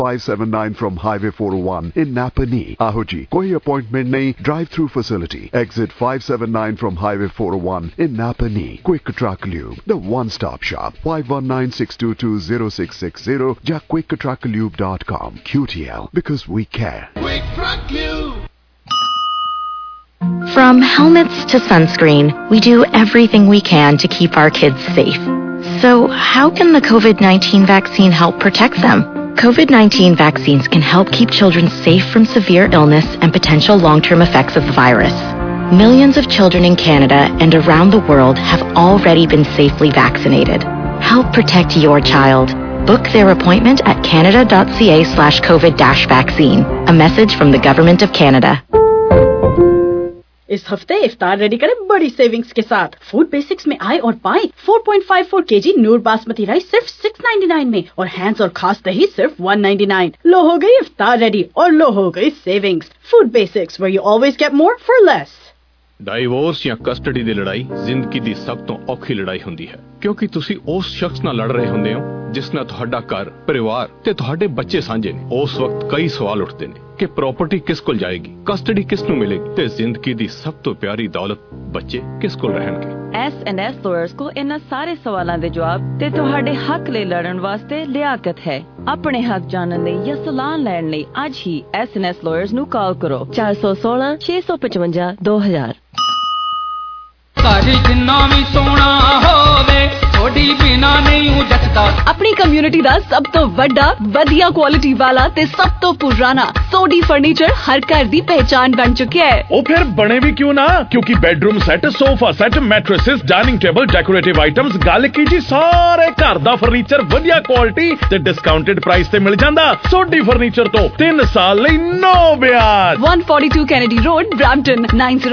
579 from Highway 401 in Napani. Aho ji, koi appointment nahi, drive-through facility. Exit 579 from Highway 401 in Napani. Quick Truck Lube, the one-stop shop. 519-622-0660. Ja quicktrucklube.com. QTL, because we care. Quick Truck Lube. From helmets to sunscreen, we do everything we can to keep our kids safe. So, how can the COVID-19 vaccine help protect them? COVID-19 vaccines can help keep children safe from severe illness and potential long-term effects of the virus. Millions of children in Canada and around the world have already been safely vaccinated. Help protect your child. Book their appointment at canada.ca/COVID-vaccine. A message from the Government of Canada. इस हफ्ते इफ्तार ready करें बड़ी savings के साथ। Food basics में आए और पाए 4.54 केजी नूर बासमती राइस सिर्फ 699 में और हैंड्स और खास दही सिर्फ 199। लो हो गई इफ्तार रेडी और लो हो गई savings. Food Basics where you always get more for less। Divorce ਜਾਂ ਕਸਟਡੀ ਦੀ ਲੜਾਈ ਜ਼ਿੰਦਗੀ ਦੀ ਸਭ ਤੋਂ ਔਖੀ ਲੜਾਈ ਹੁੰਦੀ ਹੈ ਕਿਉਂਕਿ ਤੁਸੀਂ ਉਸ ਸ਼ਖਸ ਨਾਲ ਲੜ ਰਹੇ ਹੁੰਦੇ ਹੋ ਜਿਸ ਨਾਲ ਤੁਹਾਡਾ ਘਰ, ਪਰਿਵਾਰ ਤੇ ਤੁਹਾਡੇ ਬੱਚੇ ਸਾਂਝੇ ਨੇ। ਉਸ ਵਕਤ ਕਈ ਸਵਾਲ ਉੱਠਦੇ ਨੇ ਕਿ ਪ੍ਰਾਪਰਟੀ ਕਿਸ ਕੋਲ ਜਾਏਗੀ, ਕਸਟਡੀ ਕਿਸ ਨੂੰ ਮਿਲੇਗੀ ਤੇ ਜ਼ਿੰਦਗੀ ਦੀ ਸਭ ਤੋਂ ਪਿਆਰੀ ਦੌਲਤ ਬੱਚੇ ਕਿਸ ਕੋਲ ਰਹਿਣਗੇ। S&S lawyers को इन्हां सारे सवालों के जवाब ते तुहाडे हक ले लड़न वास्ते लियाकत है। अपने हक जानन लई या सलाह लैण लई अज ही S&S lawyers ਨੂੰ ਕਾਲ ਕਰੋ 416 655 2000। ਸਾਡੀ ਜਿੰਨਾ ਵੀ ਸੋਹਣਾ ਹੋਵੇ ਥੋੜੀ ਬਿਨਾ ਨਹੀਂ ਹੂੰ ਜੱਟਦਾ। अपनी कम्युनिटी ਦਾ ਸਭ ਤੋਂ ਵੱਡਾ, ਵਧੀਆ ਕੁਆਲਿਟੀ ਵਾਲਾ ਤੇ ਸਭ ਤੋਂ ਪੁਰਾਣਾ ਸੋਡੀ ਫਰਨੀਚਰ ਹਰ ਘਰ ਦੀ ਪਹਿਚਾਨ ਬਣ ਚੁੱਕਿਆ ਹੈ। ਉਹ ਫਿਰ ਬਣੇ ਵੀ ਕਿਉਂ ਨਾ, ਕਿਉਂਕਿ bedroom set, sofa set, mattresses, dining table, decorative items, ਗੱਲ ਕੀ ਜੀ ਸਾਰੇ ਘਰ ਦਾ ਫਰਨੀਚਰ ਵਧੀਆ ਕੁਆਲਿਟੀ ਤੇ ਡਿਸਕਾਊਂਟਡ ਪ੍ਰਾਈਸ ਤੇ ਮਿਲ ਜਾਂਦਾ। ਸੋਡੀ ਫਰਨੀਚਰ ਤੋਂ 3 ਸਾਲ ਲਈ ਨੋ ਵਿਆਜ। 142 ਕੈਨੇਡੀ ਰੋਡ, ਬ੍ਰੈਂਪਟਨ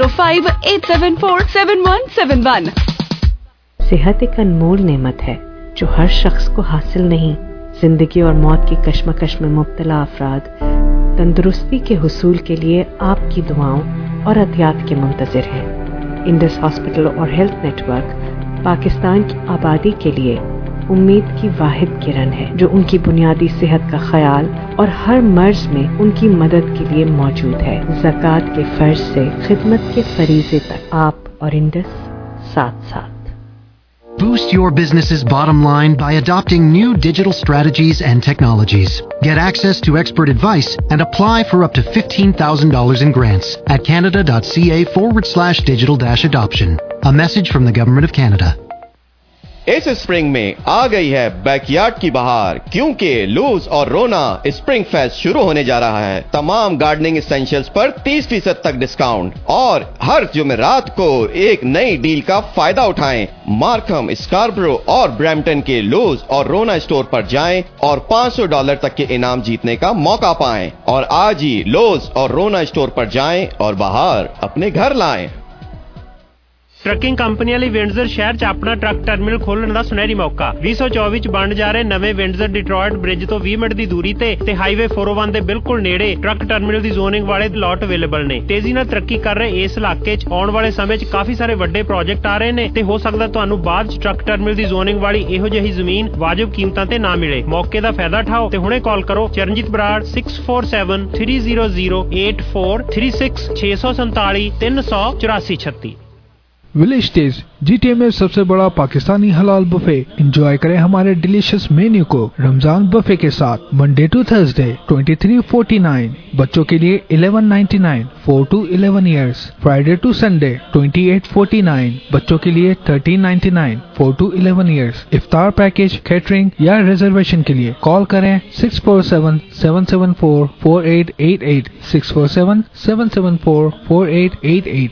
9058747171। सेहत एक अनमोल नेमत है जो हर शख्स को हासिल नहीं। जिंदगी और मौत की कश्मकश में मुब्तला अफराद तंदुरुस्ती के हुसूल के लिए आपकी दुआओं और एहतियात के मुंतज़िर हैं। इंडस हॉस्पिटल और हेल्थ नेटवर्क पाकिस्तान की आबादी के लिए उम्मीद की वाहिद किरण है जो उनकी बुनियादी सेहत का ख्याल और हर मर्ज में उनकी मदद के लिए मौजूद है। ज़कात के फर्ज से खिदमत के फरीज़े तक आप और इंडस साथ साथ। Boost your business's bottom line by adopting new digital strategies and technologies. Get access to expert advice and apply for up to $15,000 in grants at canada.ca/digital-adoption. A message from the Government of Canada. इस spring में आ गई है backyard की बहार क्योंकि loose और रोना स्प्रिंग फेस्ट शुरू होने जा रहा है। तमाम गार्डनिंग एसेंशियल्स पर 30% तक डिस्काउंट और हर जुमेरात को एक नई डील का फायदा उठाएं। मार्कम, स्कार्बरो और ब्रैम्पटन के लूज और रोना स्टोर पर जाएं और $500 तक के इनाम जीतने का मौका पाएं और आज ही लूज और रोना स्टोर पर जाएं और बहार अपने घर लाएं। ट्रकिंग कंपनी ਲਈ ਵਿੰਡਜ਼ਰ ਸ਼ਹਿਰ 'ਚ ਆਪਣਾ ਟਰੱਕ ਟਰਮੀਨਲ ਖੋਲ੍ਹਣ ਦਾ ਸੁਨਹਿਰੀ ਮੌਕਾ। 2024 'ਚ ਬਣ ਜਾ ਰਹੇ ਨਵੇਂ ਵਿੰਡਜ਼ਰ ਡਿਟਰੋਇਟ ਬ੍ਰਿਜ ਤੋਂ 20 ਮਿੰਟ ਦੀ ਦੂਰੀ ਤੇ ਹਾਈਵੇ 401 ਦੇ ਬਿਲਕੁਲ ਨੇੜੇ ਟਰੱਕ ਟਰਮੀਨਲ ਦੀ ਜ਼ੋਨਿੰਗ ਵਾਲੇ ਲਾਟ ਅਵੇਲੇਬਲ ਨੇ। ਤੇਜ਼ੀ ਨਾਲ ਤਰੱਕੀ ਕਰ ਰਹੇ ਇਸ ਇਲਾਕੇ 'ਚ ਆਉਣ ਵਾਲੇ ਸਮੇਂ 'ਚ ਕਾਫੀ ਸਾਰੇ ਵੱਡੇ ਪ੍ਰੋਜੈਕਟ ਆ ਰਹੇ ਨੇ ਤੇ ਹੋ ਸਕਦਾ ਤੁਹਾਨੂੰ ਬਾਅਦ 'ਚ ਟਰੱਕ ਟਰਮੀਨਲ ਦੀ ਜ਼ੋਨਿੰਗ ਵਾਲੀ ਇਹੋ ਜਿਹੀ ਜ਼ਮੀਨ ਵਾਜਬ ਕੀਮਤਾਂ ਤੇ ਨਾ ਮਿਲੇ। ਮੌਕੇ ਦਾ ਫਾਇਦਾ ਉਠਾਓ ਤੇ ਹੁਣੇ ਕਾਲ ਕਰੋ Charanjit Brar 6473008436 647 384 village taste GTA में सबसे बड़ा पाकिस्तानी हलाल बुफे। एंजॉय करें हमारे डिलीशियस मेन्यू को रमजान बुफे के साथ। मंडे टू थर्सडे 2349, बच्चों के लिए 1199 4 to 11 years। Friday to Sunday 2849, बच्चों के लिए 1399 4 to 11 years। इफ्तार पैकेज, कैटरिंग या रिजर्वेशन के लिए कॉल करें 647-774-4888 647-774-4888।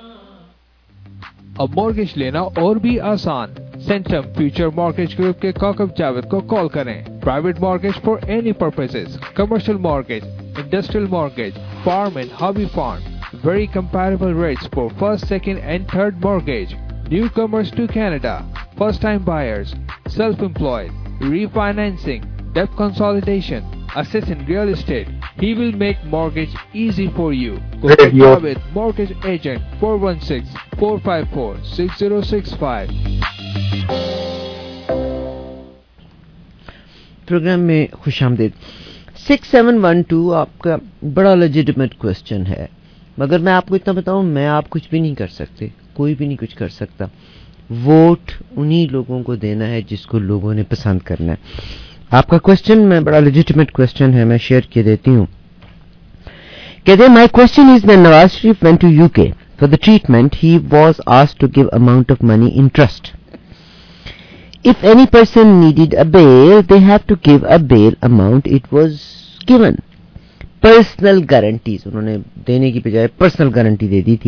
अब मॉर्गेज लेना और भी आसान। सेंट्रम फ्यूचर मॉर्गेज ग्रुप के काकब जावेद को कॉल करें। Private mortgage for any purposes, commercial mortgage, industrial mortgage, farm and hobby farm, very comparable rates for first, second and third mortgage, newcomers to Canada, first time buyers, self employed, refinancing, debt consolidation, assess in real estate. He will make mortgage easy for you. Contact with mortgage agent 416-454-6065. Program में खुशामदीद। 6712 آپ کا بڑا legitimate question ہے، مگر میں آپ کو اتنا بتاؤں، میں آپ کچھ بھی نہیں کر سکتے، کوئی بھی نہیں کچھ کر سکتا. ووٹ انہی لوگوں کو دینا ہے جس کو لوگوں نے پسند کرنا ہے. آپ کا کوسچن میں بڑا لیجیٹمیٹ کوسچن ہے، میں شیئر کر دیتی ہوں. کہتے ہیں my question is when Nawaz Sharif went to UK for the treatment he was asked to give amount of money in trust. If any person needed a bail, they have to give a bail amount. It was given. Personal guarantees. انہوں نے دینے کی بجائے personal guarantee دے دی تھی.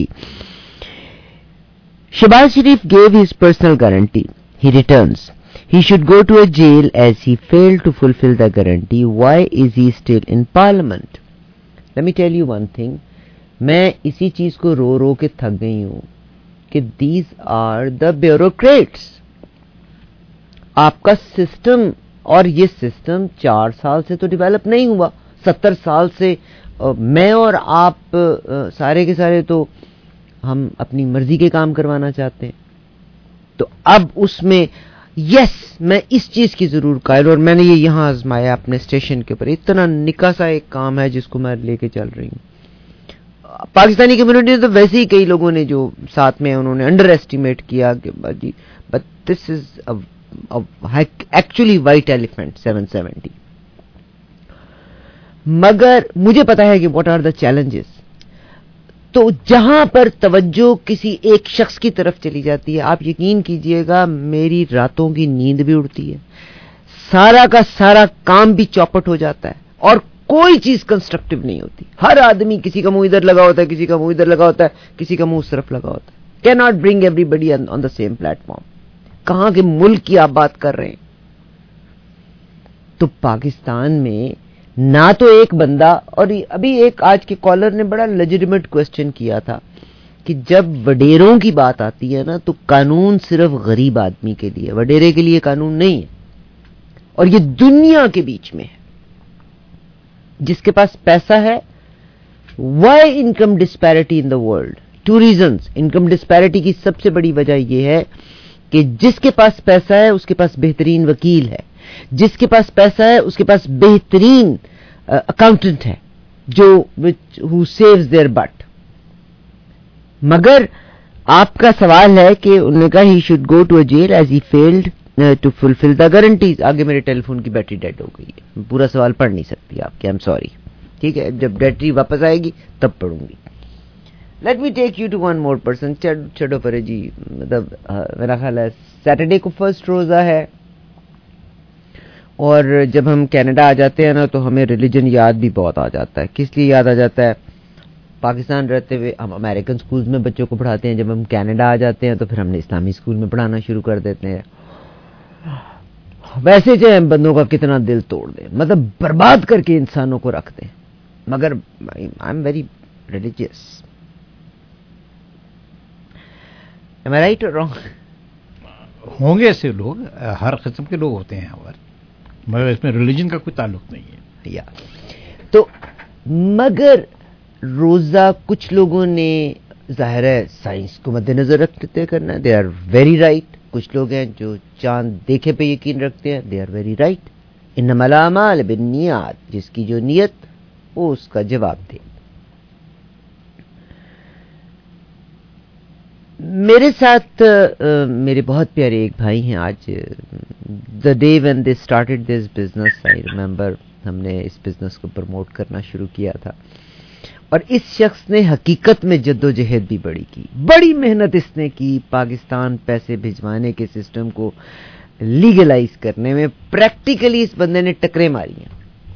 Shehbaz Sharif gave his personal guarantee. He returns. He should go to a jail as he failed to fulfill the guarantee. Why is he still in parliament? Let me tell you one thing. میں اسی چیز کو رو رو کے تھک گئی ہوں کہ these are the bureaucrats. آپ کا سسٹم، اور یہ سسٹم 4 سال سے تو ڈیولپ نہیں ہوا، 70 سال سے میں اور آپ سارے کے سارے تو ہم اپنی مرضی کے کام کروانا چاہتے ہیں. تو اب اس میں میں اس چیز کی ضرور قائل، اور میں نے یہ یہاں آزمایا اپنے اسٹیشن کے اوپر. اتنا نکا سا ایک کام ہے جس کو میں لے کے چل رہی ہوں. پاکستانی کمیونٹی تو ویسے ہی کئی لوگوں نے جو ساتھ میں انہوں نے انڈر ایسٹیمیٹ کیا کہ but this is actually white elephant 770. مگر مجھے پتا ہے کہ واٹ آر دا چیلنجز. تو جہاں پر توجہ کسی ایک شخص کی طرف چلی جاتی ہے، آپ یقین کیجئے گا میری راتوں کی نیند بھی اڑتی ہے، سارا کا سارا کام بھی چوپٹ ہو جاتا ہے، اور کوئی چیز کنسٹرکٹیو نہیں ہوتی. ہر آدمی کسی کا منہ ادھر لگا ہوتا ہے، کسی کا منہ ادھر لگا ہوتا ہے، کسی کا منہ اس طرف لگا ہوتا ہے. Can not bring everybody on the same platform. کہاں کے ملک کی آپ بات کر رہے ہیں؟ تو پاکستان میں نہ تو ایک بندہ، اور ابھی ایک آج کے کالر نے بڑا لیجیٹمیٹ کوسچن کیا تھا کہ جب وڈیروں کی بات آتی ہے نا تو قانون صرف غریب آدمی کے لیے، وڈیرے کے لیے قانون نہیں ہے. اور یہ دنیا کے بیچ میں ہے. جس کے پاس پیسہ ہے. Why income disparity in the world? 2 reasons. Income disparity کی سب سے بڑی وجہ یہ ہے کہ جس کے پاس پیسہ ہے اس کے پاس بہترین وکیل ہے، جس کے پاس پیسہ ہے اس کے پاس بہترین اکاؤنٹنٹ ہے جو who saves their butt. مگر آپ کا سوال ہے کہ انہوں نے کہا he should go to a jail as he failed to fulfill the guarantees. آگے میرے ٹیلی فون کی بیٹری ڈیڈ ہو گئی ہے، پورا سوال پڑھ نہیں سکتی آپ کے. I'm sorry. ٹھیک ہے، جب بیٹری واپس آئے گی تب پڑھوں گی. Let me take you to one more person. چھڑو پرے جی، مطلب میرا خیال ہے سیٹرڈے کو فرسٹ روزہ ہے، اور جب ہم کینیڈا آ جاتے ہیں نا تو ہمیں ریلیجن یاد بھی بہت آ جاتا ہے. کس لیے یاد آ جاتا ہے؟ پاکستان رہتے ہوئے ہم امریکن سکولز میں بچوں کو پڑھاتے ہیں، جب ہم کینیڈا آ جاتے ہیں تو پھر ہم نے اسلامی سکول میں پڑھانا شروع کر دیتے ہیں. ویسے جو ہم بندوں کا کتنا دل توڑ دیں، مطلب برباد کر کے انسانوں کو رکھ دیں. مگر I am very religious. Am I right or wrong? ہوں گے ایسے لوگ، ہر قسم کے لوگ ہوتے ہیں یہاں پر، مگر اس میں ریلیجن کا کوئی تعلق نہیں ہے. تو مگر روزہ کچھ لوگوں نے ظاہر ہے سائنس کو مد نظر رکھتے کرنا ہے. They are very right. کچھ لوگ ہیں جو چاند دیکھے پہ یقین رکھتے ہیں. They are very right. انما الاعمال بالنیات، جس کی جو نیت وہ اس کا جواب دے. میرے ساتھ میرے بہت پیارے ایک بھائی ہیں. آج the day when they started this business, I remember ہم نے اس بزنس کو پروموٹ کرنا شروع کیا تھا، اور اس شخص نے حقیقت میں جد و جہد بھی بڑی کی، بڑی محنت اس نے کی پاکستان پیسے بھجوانے کے سسٹم کو لیگلائز کرنے میں. پریکٹیکلی اس بندے نے ٹکریں ماری ہیں.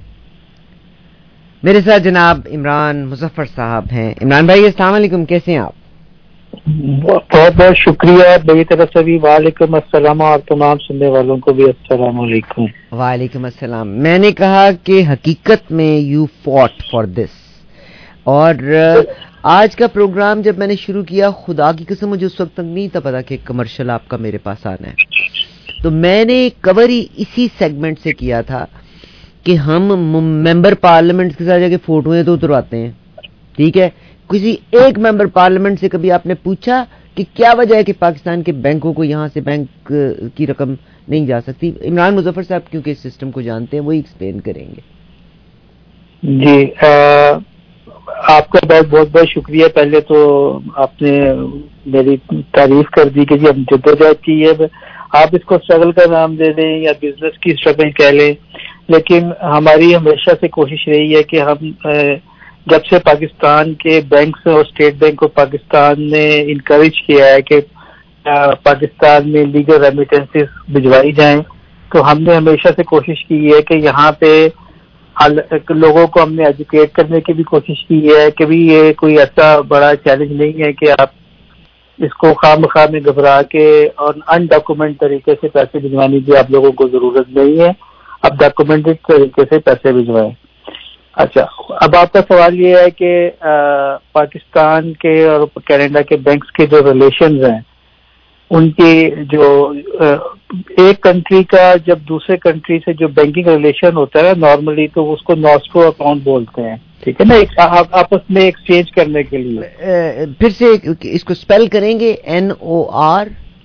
میرے ساتھ جناب عمران مظفر صاحب ہیں. عمران بھائی السلام علیکم، کیسے ہیں آپ؟ بہت بہت شکریہ میری طرف سے بھی. وعلیکم السلام، اور تمام سننے والوں کو بھی السلام علیکم. وعلیکم السلام. میں نے کہا کہ حقیقت میں یو فاٹ فار دس، اور آج کا پروگرام جب میں نے شروع کیا خدا کی قسم مجھے اس وقت تک نہیں تھا پتا کہ کمرشل آپ کا میرے پاس آنا ہے. تو میں نے کور ہی اسی سیگمنٹ سے کیا تھا کہ ہم ممبر پارلیمنٹ کے ساتھ جا کے فوٹویں تو اترواتے ہیں. ٹھیک ہے، کسی ایک ممبر پارلیمنٹ سے کبھی آپ نے پوچھا کہ کیا وجہ ہے کہ پاکستان کے بینکوں کو یہاں سے بینک کی رقم نہیں جا سکتی؟ عمران مظفر صاحب کیونکہ اس سسٹم کو جانتے ہیں وہی ایکسپلین کریں گے. جی آپ کا بہت بہت شکریہ. پہلے تو آپ نے میری تعریف کر دی کہ جی ہم جدوجہد کی ہے. آپ اس کو اسٹرگل کا نام دے دیں یا بزنس کی اسٹرگل کہہ لیں, لیکن ہماری ہمیشہ سے کوشش رہی ہے کہ ہم جب سے پاکستان کے بینکس اور اسٹیٹ بینک آف پاکستان نے انکریج کیا ہے کہ پاکستان میں لیگل ریمیٹنسز بھجوائی جائیں, تو ہم نے ہمیشہ سے کوشش کی ہے کہ یہاں پہ لوگوں کو ہم نے ایجوکیٹ کرنے کی بھی کوشش کی ہے کہ بھی یہ کوئی ایسا بڑا چیلنج نہیں ہے کہ آپ اس کو خواہ مخواہ میں گھبرا کے اور ان ڈاکومنٹ طریقے سے پیسے بھجوانے کی آپ لوگوں کو ضرورت نہیں ہے, اب ڈاکومنٹڈ طریقے سے پیسے بھجوائیں. اچھا, اب آپ کا سوال یہ ہے کہ پاکستان کے اور کینیڈا کے بینکس کے جو ریلیشنز ہیں ان کی جو ایک کنٹری کا جب دوسرے کنٹری سے جو بینکنگ ریلیشن ہوتا ہے نارملی تو اس کو نوسٹرو اکاؤنٹ بولتے ہیں, ٹھیک ہے نا, آپس میں ایکسچینج کرنے کے لیے. پھر سے اس کو اسپیل کریں گے, NOR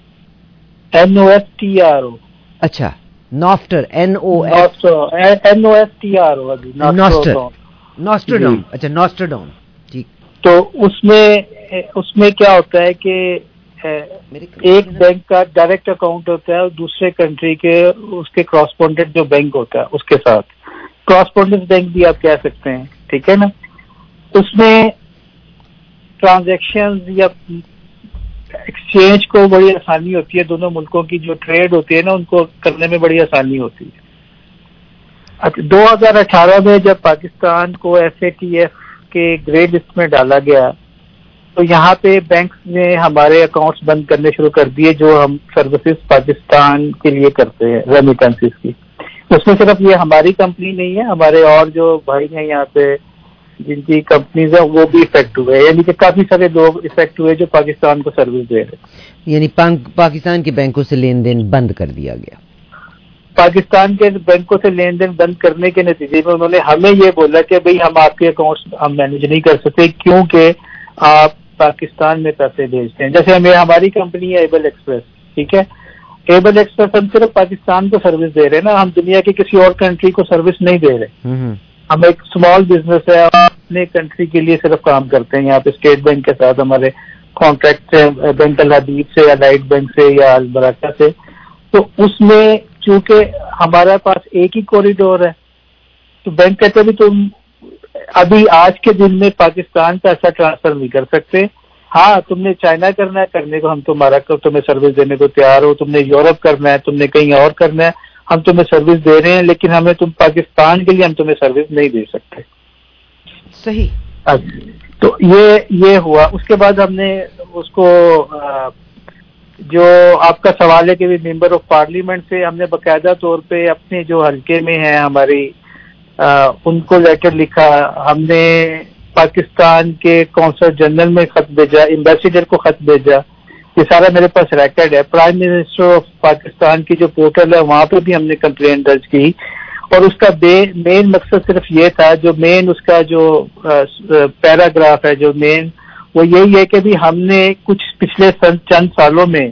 NOSTRO. اچھا, نافٹر نوسٹرڈام. اچھا, نوسٹرڈام, ٹھیک. تو اس میں کیا ہوتا ہے کہ ایک بینک کا ڈائریکٹ اکاؤنٹ ہوتا ہے اور دوسرے کنٹری کے اس کے کراسپونڈنٹ جو بینک ہوتا ہے اس کے ساتھ, کراسپونڈنس بینک بھی آپ کہہ سکتے ہیں, ٹھیک ہے نا. اس میں ٹرانزیکشن یا ایکسچینج کو بڑی آسانی ہوتی ہے, دونوں ملکوں کی جو ٹریڈ ہوتی ہے نا ان کو کرنے میں بڑی آسانی ہوتی ہے. 2018 میں جب پاکستان کو FATF کے گرے لسٹ میں ڈالا گیا تو یہاں پہ بینکس نے ہمارے اکاؤنٹس بند کرنے شروع کر دیے جو ہم سروسز پاکستان کے لیے کرتے ہیں ریمیٹنسز کی. اس میں صرف یہ ہماری کمپنی نہیں ہے, ہمارے اور جو بھائی ہیں یہاں پہ جن کی کمپنیز ہیں وہ بھی افیکٹ ہوئے, یعنی کہ کافی سارے لوگ افیکٹ ہوئے جو پاکستان کو سروس دے رہے. یعنی پاکستان کے بینکوں سے لین دین بند کر دیا گیا. پاکستان کے بینکوں سے لین دین بند کرنے کے نتیجے میں انہوں نے ہمیں یہ بولا کہ بھئی ہم آپ کے اکاؤنٹس ہم مینیج نہیں کر سکتے کیونکہ آپ پاکستان میں پیسے بھیجتے ہیں. جیسے ہماری کمپنی ہے ایبل ایکسپریس, ٹھیک ہے, ایبل ایکسپریس ہم صرف پاکستان کو سروس دے رہے ہیں نا, ہم دنیا کے کسی اور کنٹری کو سروس نہیں دے رہے. ہم ایک اسمال بزنس ہے, اپنے کنٹری کے لیے صرف کام کرتے ہیں. یہاں پہ اسٹیٹ بینک کے ساتھ ہمارے کانٹریکٹ سے, بینک الحدیب سے یا لائٹ بینک سے یا البراکہ سے, تو اس میں چونکہ ہمارے پاس ایک ہی کوریڈور ہے تو بینک کہتے بھی تم ابھی آج کے دن میں پاکستان کا ایسا ٹرانسفر نہیں کر سکتے. ہاں تم نے چائنا کرنا ہے کرنے کو, ہم تمہیں سروس دینے کو تیار ہو, تم نے یورپ کرنا ہے, تم نے کہیں اور کرنا ہے, ہم تمہیں سروس دے رہے ہیں, لیکن ہمیں تم پاکستان کے لیے ہم تمہیں سروس نہیں دے سکتے. صحیح. تو یہ ہوا. اس کے بعد ہم نے اس کو جو آپ کا سوال ہے کہ ممبر آف پارلیمنٹ سے ہم نے باقاعدہ طور پہ اپنے جو حلقے میں ہیں ہماری ان کو لیٹر لکھا. ہم نے پاکستان کے کونسل جنرل میں خط بھیجا, ایمبیسیڈر کو خط بھیجا, یہ سارا میرے پاس ریکارڈ ہے. پرائم منسٹر آف پاکستان کی جو پورٹل ہے وہاں پہ بھی ہم نے کمپلین درج کی, اور اس کا مین مقصد صرف یہ تھا, جو مین اس کا جو پیراگراف ہے جو مین وہ یہی ہے کہ بھی ہم نے کچھ پچھلے چند سالوں میں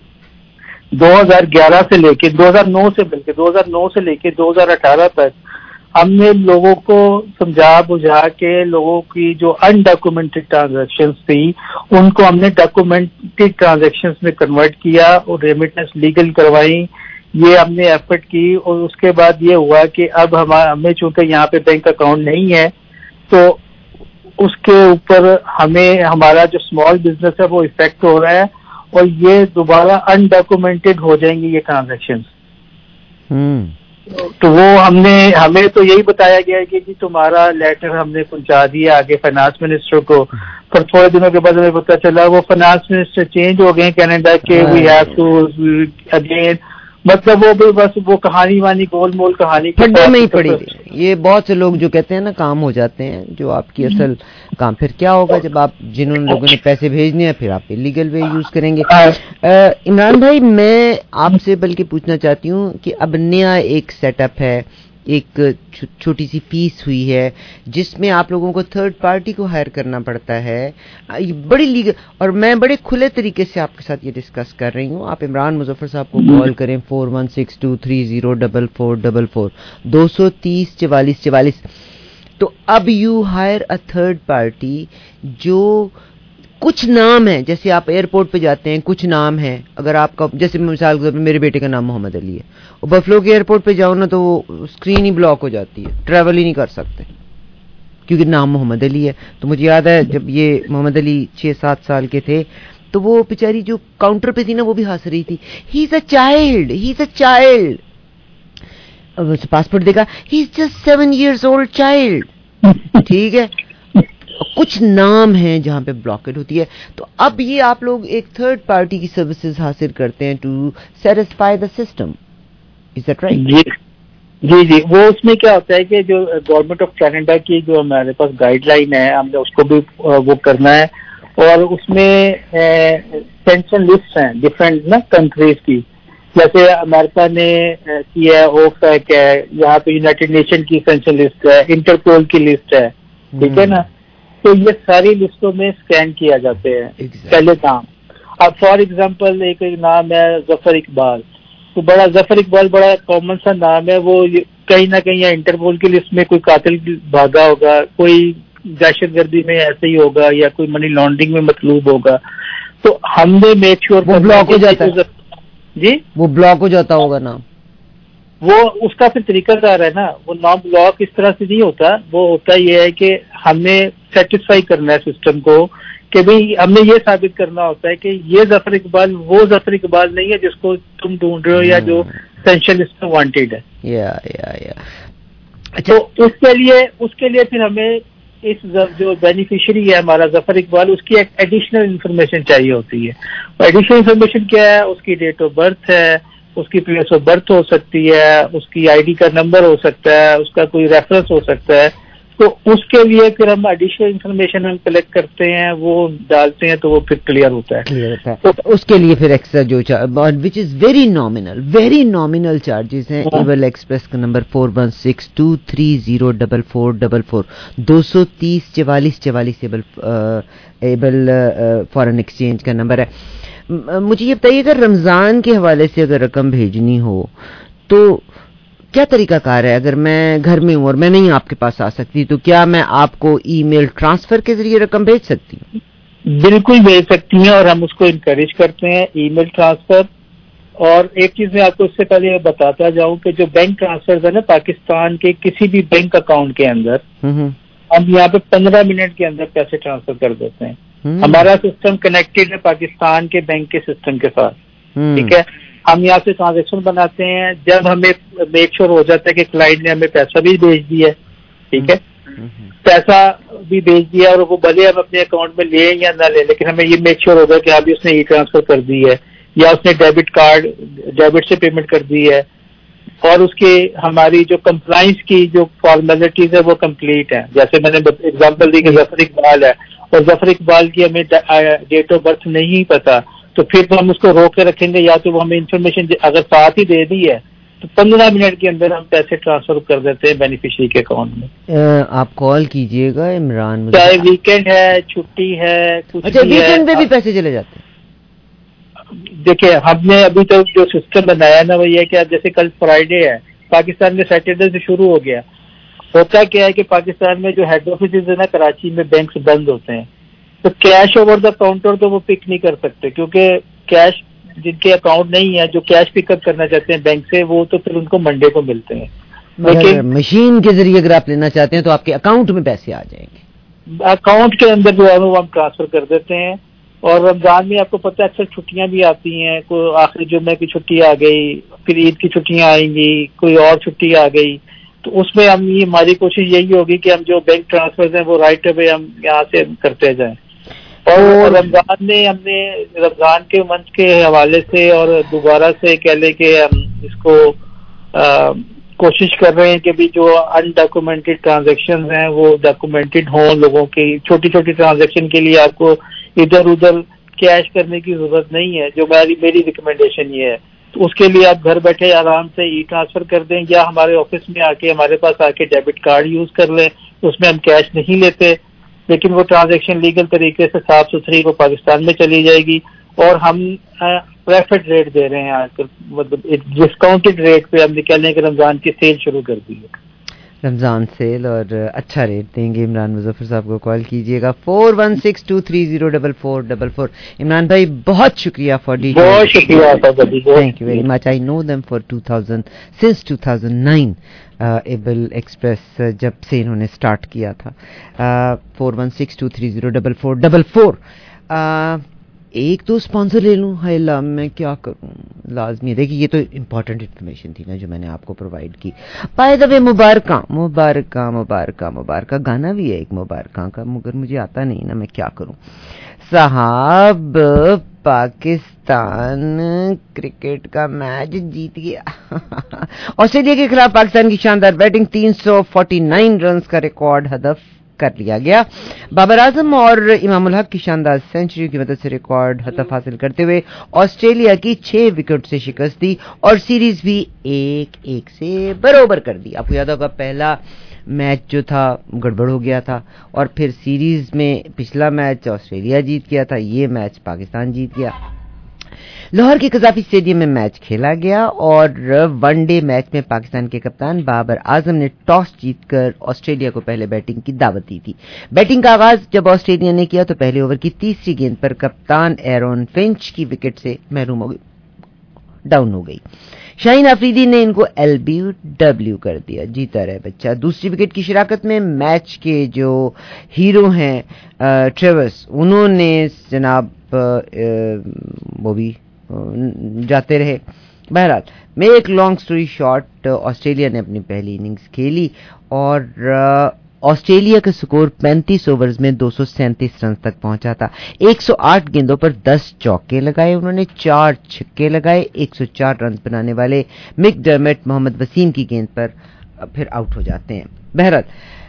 2011 سے لے کے 2009 سے لے کے 2018 تک ہم نے لوگوں کو سمجھا بجھا کے لوگوں کی جو ان ڈاکومنٹڈ ٹرانزیکشنز تھی ان کو ہم نے ڈاکومنٹڈ ٹرانزیکشنز میں کنورٹ کیا اور ریمیٹنس لیگل کروائی. یہ ہم نے ایفرٹ کی, اور اس کے بعد یہ ہوا کہ اب ہمیں چونکہ یہاں پہ بینک اکاؤنٹ نہیں ہے تو اس کے اوپر ہمیں ہمارا جو اسمال بزنس ہے وہ افیکٹ ہو رہا ہے, اور یہ دوبارہ ان ڈاکومنٹڈ ہو جائیں گی یہ ٹرانزیکشنز. تو وہ ہمیں تو یہی بتایا گیا ہے کہ جی تمہارا لیٹر ہم نے پہنچا دیا آگے فائنانس منسٹر کو, پر تھوڑے دنوں کے بعد ہمیں پتہ چلا وہ فائنانس منسٹر چینج ہو گئے کینیڈا کے. وی ہیو ٹو اگین, مطلب وہ بھی بس وہ کہانی وانی گول مول کہانی پھڈے میں ہی پڑی. یہ بہت سے لوگ جو کہتے ہیں نا کام ہو جاتے ہیں, جو آپ کی اصل کام پھر کیا ہوگا جب آپ جنہوں نے لوگوں نے پیسے بھیجنے ہیں پھر آپ لیگل وے یوز کریں گے. عمران بھائی میں آپ سے بلکہ پوچھنا چاہتی ہوں کہ اب نیا ایک سیٹ اپ ہے, ایک چھوٹی سی فیس ہوئی ہے جس میں آپ لوگوں کو تھرڈ پارٹی کو ہائر کرنا پڑتا ہے, بڑی لیگل, اور میں بڑے کھلے طریقے سے آپ کے ساتھ یہ ڈسکس کر رہی ہوں. آپ عمران مظفر صاحب کو کال کریں 4162304444 230 4444. تو اب you hire a third party جو کچھ نام ہے، جیسے آپ ایئرپورٹ پہ جاتے ہیں کچھ نام ہے، اگر آپ کا جیسے مثال کے طور پہ میرے بیٹے کا نام محمد علی ہے، اور بفلو کے ایئرپورٹ پہ جاؤ نا تو وہ اسکرین ہی بلاک ہو جاتی ہے، ٹریول ہی نہیں کر سکتے کیونکہ نام محمد علی ہے. تو مجھے یاد ہے جب یہ محمد علی 6-7 سال کے تھے تو وہ بیچاری جو کاؤنٹر پہ تھی نا وہ بھی ہنس رہی تھی، ہی از اے چائلڈ. پاسپورٹ دیکھا، he is just 7 years old child. ٹھیک ہے، کچھ نام ہیں جہاں پہ بلاکڈ ہوتی ہے. تو اب یہ آپ لوگ ایک تھرڈ پارٹی کی سروسز حاصل کرتے ہیں to satisfy the system. Is that right? جی وہ اس میں کیا ہوتا ہے کہ جو گورنمنٹ آف کینیڈا کی جو ہمارے پاس گائیڈ لائن ہے ہم نے اس کو بھی وہ کرنا ہے، اور اس میں سینشن لسٹ ہیں ڈفرینٹ نا کنٹریز کی. جیسے امریکہ نے کی ہے اوفیک ہے، یہاں پہ یونائٹیڈ نیشن کی سینشن لسٹ ہے، انٹرپول کی لسٹ ہے. ٹھیک ہے نا، تو یہ ساری لسٹوں میں اسکین کیا جاتے ہیں پہلے کام. اب فار ایگزامپل ایک نام ہے ظفر اقبال، تو بڑا ظفر اقبال بڑا کامن سا نام ہے، وہ کہیں نہ کہیں یا انٹرپول کی لسٹ میں کوئی قاتل بھاگا ہوگا، کوئی دہشت گردی میں ایسے ہی ہوگا، یا کوئی منی لانڈرنگ میں مطلوب ہوگا. تو ہم نے میک شیور وہ بلاک ہو جاتا ہے. جی وہ بلاک ہو جاتا ہوگا نام، وہ اس کا پھر طریقہ کار ہے نا. وہ نام بلاک اس طرح سے نہیں ہوتا، وہ ہوتا یہ ہے کہ ہم نے سیٹسفائی کرنا ہے سسٹم کو کہ بھئی ہم نے یہ ثابت کرنا ہوتا ہے کہ یہ ظفر اقبال وہ ظفر اقبال نہیں ہے جس کو تم ڈھونڈ رہے ہو یا جو سینشن لسٹ میں وانٹیڈ ہے. تو اس کے لیے پھر ہمیں اس جو بینیفیشری ہے ہمارا ظفر اقبال، اس کی ایک ایڈیشنل انفارمیشن چاہیے ہوتی ہے. ایڈیشنل انفارمیشن کیا ہے؟ اس کی ڈیٹ آف برتھ ہے، اس کی پلیس آف برتھ ہو سکتی ہے، اس کی آئی ڈی کا نمبر ہو سکتا ہے، اس کا کوئی ریفرنس ہو سکتا ہے. تو اس کے لیے پھر ہم ایڈیشنل انفارمیشن ہم کلیکٹ کرتے ہیں، وہ ڈالتے ہیں تو وہ پھر کلیئر ہوتا ہے. تو اس کے لیے پھر ایکسٹرا جو which is very nominal charges ہیں. ایبل ایکسپریس کا نمبر 4162304444 2304444 ایبل فارن ایکسچینج کا نمبر ہے. مجھے یہ بتائیے اگر رمضان کے حوالے سے اگر رقم بھیجنی ہو تو کیا طریقہ کار ہے؟ اگر میں گھر میں ہوں اور میں نہیں آپ کے پاس آ سکتی تو کیا میں آپ کو ای میل ٹرانسفر کے ذریعے رقم بھیج سکتی ہوں؟ بالکل بھیج سکتی ہیں، اور ہم اس کو انکریج کرتے ہیں ای میل ٹرانسفر. اور ایک چیز میں آپ کو اس سے پہلے بتاتا جاؤں کہ جو بینک ٹرانسفر ہے نا پاکستان کے کسی بھی بینک اکاؤنٹ کے اندر، ہم یہاں پہ 15 منٹ کے اندر پیسے ٹرانسفر کر دیتے ہیں. ہمارا سسٹم کنیکٹڈ ہے پاکستان کے بینک کے سسٹم کے ساتھ. ٹھیک ہے، ہم یہاں سے ٹرانزیکشن بناتے ہیں، جب ہمیں میک شور ہو جاتا ہے کہ کلائنٹ نے ہمیں پیسہ بھی بھیج دیا ہے، ٹھیک ہے، پیسہ بھی بھیج دیا اور وہ بھلے ہم اپنے اکاؤنٹ میں لیں یا نہ لیں، لیکن ہمیں یہ میک شور ہوگا کہ ابھی اس نے ای ٹرانسفر کر دی ہے یا اس نے ڈیبٹ سے پیمنٹ کر دی ہے، اور اس کی ہماری جو کمپلائنس کی جو فارمیلٹیز ہے وہ کمپلیٹ ہیں. جیسے میں نے ایگزامپل دی کہ ظفر اقبال ہے اور ظفر اقبال کی ہمیں ڈیٹ آف برتھ نہیں پتا، تو پھر تو ہم اس کو روک کے رکھیں گے، یا تو وہ ہمیں انفارمیشن اگر ساتھ ہی دے دی ہے تو 15 منٹ کے اندر ہم پیسے ٹرانسفر کر دیتے ہیں بینیفیشری کے اکاؤنٹ میں. آپ کال کیجئے گا عمران، چاہے ویکینڈ ہے، چھٹی ہے، کچھ بھی ہے. ویکینڈ پہ بھی پیسے چلے جاتے ہیں؟ دیکھیں ہم نے ابھی تک جو سسٹم بنایا نا وہ یہ کہ جیسے کل فرائیڈے ہے، پاکستان میں سیٹرڈے سے شروع ہو گیا. ہوتا کیا ہے کہ پاکستان میں جو ہیڈ آفیسز ہے نا کراچی میں، بینکس بند ہوتے ہیں، تو کیش اوور دا کاؤنٹر تو وہ پک نہیں کر سکتے، کیونکہ کیش جن کے اکاؤنٹ نہیں ہے جو کیش پک اپ کرنا چاہتے ہیں بینک سے، وہ تو پھر ان کو منڈے کو ملتے ہیں. لیکن مشین کے ذریعے اگر آپ لینا چاہتے ہیں تو آپ کے اکاؤنٹ میں پیسے آ جائیں گے، اکاؤنٹ کے اندر جو ہے وہ ہم ٹرانسفر کر دیتے ہیں. اور رمضان میں آپ کو پتہ ہے اکثر چھٹیاں بھی آتی ہیں، کوئی آخری جمعے کی چھٹی آ گئی، پھر عید کی چھٹیاں آئیں گی، کوئی اور چھٹی آ گئی، تو اس میں ہماری کوشش یہی ہوگی کہ ہم جو بینک ٹرانسفر ہیں وہ رائٹ اوے ہم یہاں سے کرتے جائیں. اور رمضان میں ہم نے رمضان کے منتھ کے حوالے سے اور دوبارہ سے کہہ لیں کہ ہم اس کو کوشش کر رہے ہیں کہ بھی جو انڈاکومنٹڈ ٹرانزیکشن ہیں وہ ڈاکومنٹڈ ہوں لوگوں کی. چھوٹی چھوٹی ٹرانزیکشن کے لیے آپ کو ادھر ادھر کیش کرنے کی ضرورت نہیں ہے، جو میری ریکمینڈیشن یہ ہے. تو اس کے لیے آپ گھر بیٹھے آرام سے ای ٹرانسفر کر دیں، یا ہمارے آفس میں آ کے ہمارے پاس آ کے ڈیبٹ کارڈ یوز کر لیں. اس میں ہم کیش نہیں لیتے، لیکن وہ ٹرانزیکشن لیگل طریقے سے صاف ستھری وہ پاکستان میں چلی جائے گی. اور ہم پریفرڈ ریٹ دے رہے ہیں آج کل، مطلب ایک ڈسکاؤنٹڈ ریٹ پہ ہم نکلنے کے رمضان کی سیل شروع کر دی ہے. رمضان سیل اور اچھا ریٹ دیں گے عمران مظفر صاحب کو کال کیجیے گا 4162304444. عمران بھائی بہت شکریہ فار ڈیٹیل. بہت شکریہ, thank you very much. I know them for 2009 Able Express جب سے انہوں نے اسٹارٹ کیا تھا. 4162304444. ایک تو اسپانسر لے لوں, ہے اللہ میں کیا کروں, لازمی ہے. دیکھیے یہ تو امپورٹنٹ انفارمیشن تھی نا جو میں نے آپ کو پرووائڈ کی. بائی دا وے مبارکہ گانا بھی ہے ایک مبارکہ کا, مگر مجھے آتا نہیں نا, میں کیا کروں صاحب. پاکستان کرکٹ کا میچ جیت گیا. آسٹریلیا کے خلاف پاکستان کی شاندار بیٹنگ, 349 رنز کا ریکارڈ ہدف کر لیا گیا. بابر اعظم اور امام الحق کی شاندار سینچری کی مدد سے ریکارڈ ہدف حاصل کرتے ہوئے آسٹریلیا کی 6 وکٹ سے شکست دی اور سیریز بھی 1-1 سے برابر کر دی. آپ کو یاد ہوگا پہلا میچ جو تھا گڑبڑ ہو گیا تھا, اور پھر سیریز میں پچھلا میچ آسٹریلیا جیت گیا تھا, یہ میچ پاکستان جیت گیا. لاہور کے قذافی اسٹیڈیم میں میچ کھیلا گیا اور ون ڈے میچ میں پاکستان کے کپتان بابر اعظم نے ٹاس جیت کر آسٹریلیا کو پہلے بیٹنگ کی دعوت دی تھی. بیٹنگ کا آغاز جب آسٹریلیا نے کیا تو پہلے اوور کی تیسری گیند پر کپتان ایرون فنچ کی وکٹ سے محروم ہو گئی, ڈاؤن ہو گئی. شاہین آفریدی نے ان کو LBW کر دیا. جیتا رہے بچہ. دوسری وکٹ کی شراکت میں میچ کے جو ہیرو ہیں ٹریورس, انہوں نے جناب وہ بھی جاتے رہے. بہرحال میں ایک لانگ سٹوری شارٹ, آسٹریلیا نے اپنی پہلی اننگز کھیلی اور آسٹریلیا کا سکور 35 اوورز میں 237 رنز تک پہنچا تھا. 108 گیندوں پر 10 چوکے لگائے انہوں نے, 4 چھکے لگائے. 104 رنز بنانے والے مک ڈرمٹ محمد وسیم کی گیند پر پھر آؤٹ ہو جاتے ہیں. بہرحال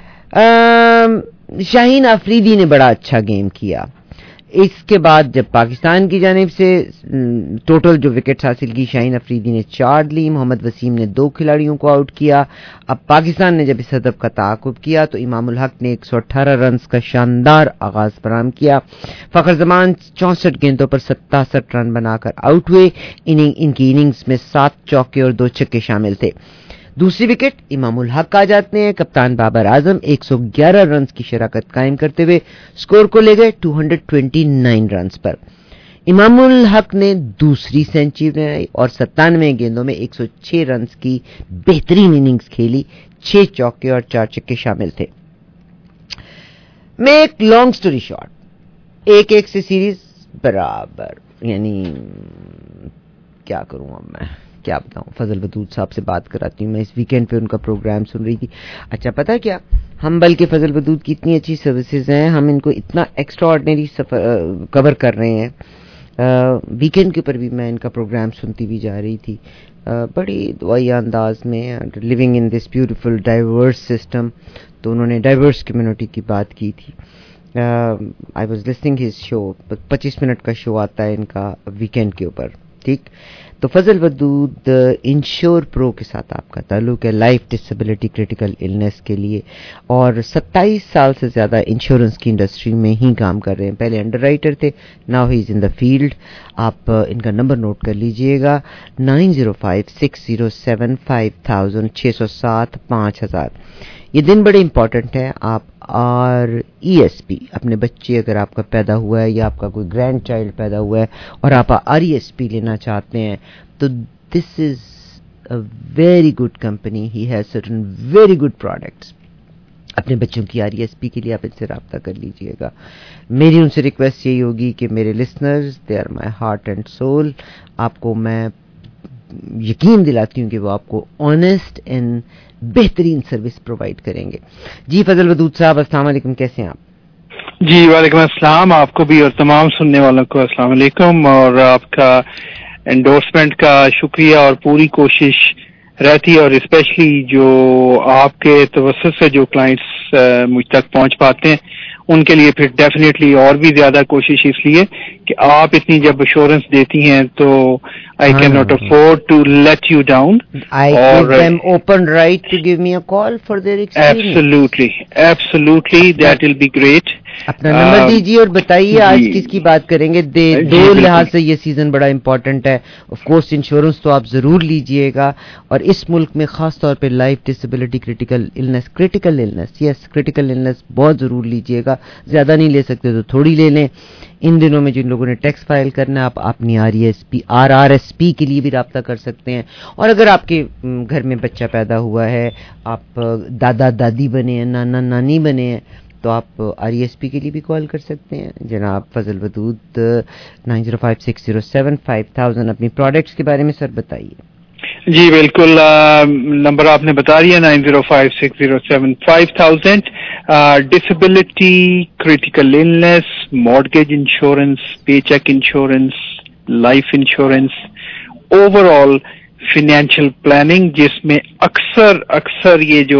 شاہین آفریدی نے بڑا اچھا گیم کیا. اس کے بعد جب پاکستان کی جانب سے ٹوٹل جو وکٹس حاصل کی, شاہین آفریدی نے 4 لی, محمد وسیم نے 2 کھلاڑیوں کو آؤٹ کیا. اب پاکستان نے جب اس ہدف کا تعاقب کیا تو امام الحق نے 118 رنز کا شاندار آغاز فراہم کیا. فخر زمان 64 گیندوں پر 67 رن بنا کر آؤٹ ہوئے. ان کی اننگز میں 7 چوکے اور 2 چھکے شامل تھے. دوسری وکٹ امام الحق آ جاتے ہیں. کپتان بابر اعظم 111 رنز کی شراکت قائم کرتے ہوئے سکور کو لے گئے 229 رنز پر. امام الحق نے دوسری سینچری بنائی اور 97 گیندوں میں 106 رنز کی بہترین اننگز کھیلی. 6 چوکے اور 4 چھکے شامل تھے. میں ایک لانگ سٹوری شارٹ, 1-1 سے سیریز برابر, یعنی کیا کروں اب میں, کیا بتاؤں. فضل ودود صاحب سے بات کراتی ہوں میں, اس ویکینڈ پہ ان کا پروگرام سن رہی تھی. اچھا پتہ کیا, ہم بلکہ فضل ودود کی اتنی اچھی سروسز ہیں, ہم ان کو اتنا ایکسٹرا آرڈنری کور کر رہے ہیں. ویکینڈ کے اوپر بھی میں ان کا پروگرام سنتی بھی جا رہی تھی, بڑی دعائیا انداز میں, living in this beautiful diverse system. تو انہوں نے ڈائیورس کمیونٹی کی بات کی تھی. I was listening his show, 25 minute کا شو آتا ہے ان کا ویکینڈ کے اوپر, ٹھیک. تو فضل ودود انشور پرو کے ساتھ آپ کا تعلق ہے, لائف ڈسیبلٹی کرٹیکل النس کے لیے, اور 27 سال سے زیادہ انشورنس کی انڈسٹری میں ہی کام کر رہے ہیں. پہلے انڈر رائٹر تھے, now he is in the field. آپ ان کا نمبر نوٹ کر لیجئے گا, 9056075000 607-5000. یہ دن بڑے امپورٹنٹ ہے. آپ RESP اپنے بچے اگر آپ کا پیدا ہوا ہے یا آپ کا کوئی گرینڈ چائلڈ پیدا ہوا ہے اور آپ RESP لینا چاہتے ہیں تو this is a very good company. He has certain very good products. اپنے بچوں کی RESP کے لیے آپ ان سے رابطہ کر لیجئے گا. میری ان سے ریکویسٹ یہی ہوگی کہ میرے listeners, they are my heart and soul. آپ کو میں یقین دلاتی ہوں کہ وہ آپ کو آنیسٹ اینڈ بہترین سروس پرووائڈ کریں گے. جی فضل ودود صاحب السلام علیکم, کیسے ہیں آپ؟ جی وعلیکم السلام, آپ کو بھی اور تمام سننے والوں کو السلام علیکم. اور آپ کا انڈورسمنٹ کا شکریہ, اور پوری کوشش رہتی ہے, اور اسپیشلی جو آپ کے توسط سے جو کلائنٹس مجھ تک پہنچ پاتے ہیں उनके लिए फिर डेफिनेटली और भी ज्यादा कोशिश, इसलिए कि आप इतनी जब एश्योरेंस देती हैं तो I can not afford to let you down. I give them open right to give me a call for their experience. Absolutely, that will be great. अपना नंबर दीजिए और बताइए आज किसकी बात करेंगे. दो लिहाज से ये सीजन बड़ा इम्पोर्टेंट है. ऑफ कोर्स इंश्योरेंस तो आप जरूर लीजिएगा, और इस मुल्क में खास तौर पे लाइफ डिसेबिलिटी, क्रिटिकल इलनेस बहुत जरूर लीजिएगा. ज्यादा नहीं ले सकते तो थोड़ी ले लें. इन दिनों में जिन लोगों ने टैक्स फाइल करना है, आप अपनी RRSP के लिए भी राब्ता कर सकते हैं. और अगर आपके घर में बच्चा पैदा हुआ है, आप दादा दादी बने हैं, नाना नानी बने हैं, तो आप RESP के लिए भी कॉल कर सकते हैं. जनाब फजल वदूद 9056075000. अपनी प्रोडक्ट्स के बारे में सर बताइए. जी बिल्कुल, नंबर आपने बता दिया 9056075000. Disability, critical illness, mortgage insurance, paycheck insurance, life insurance, overall financial planning, जिसमें अक्सर ये जो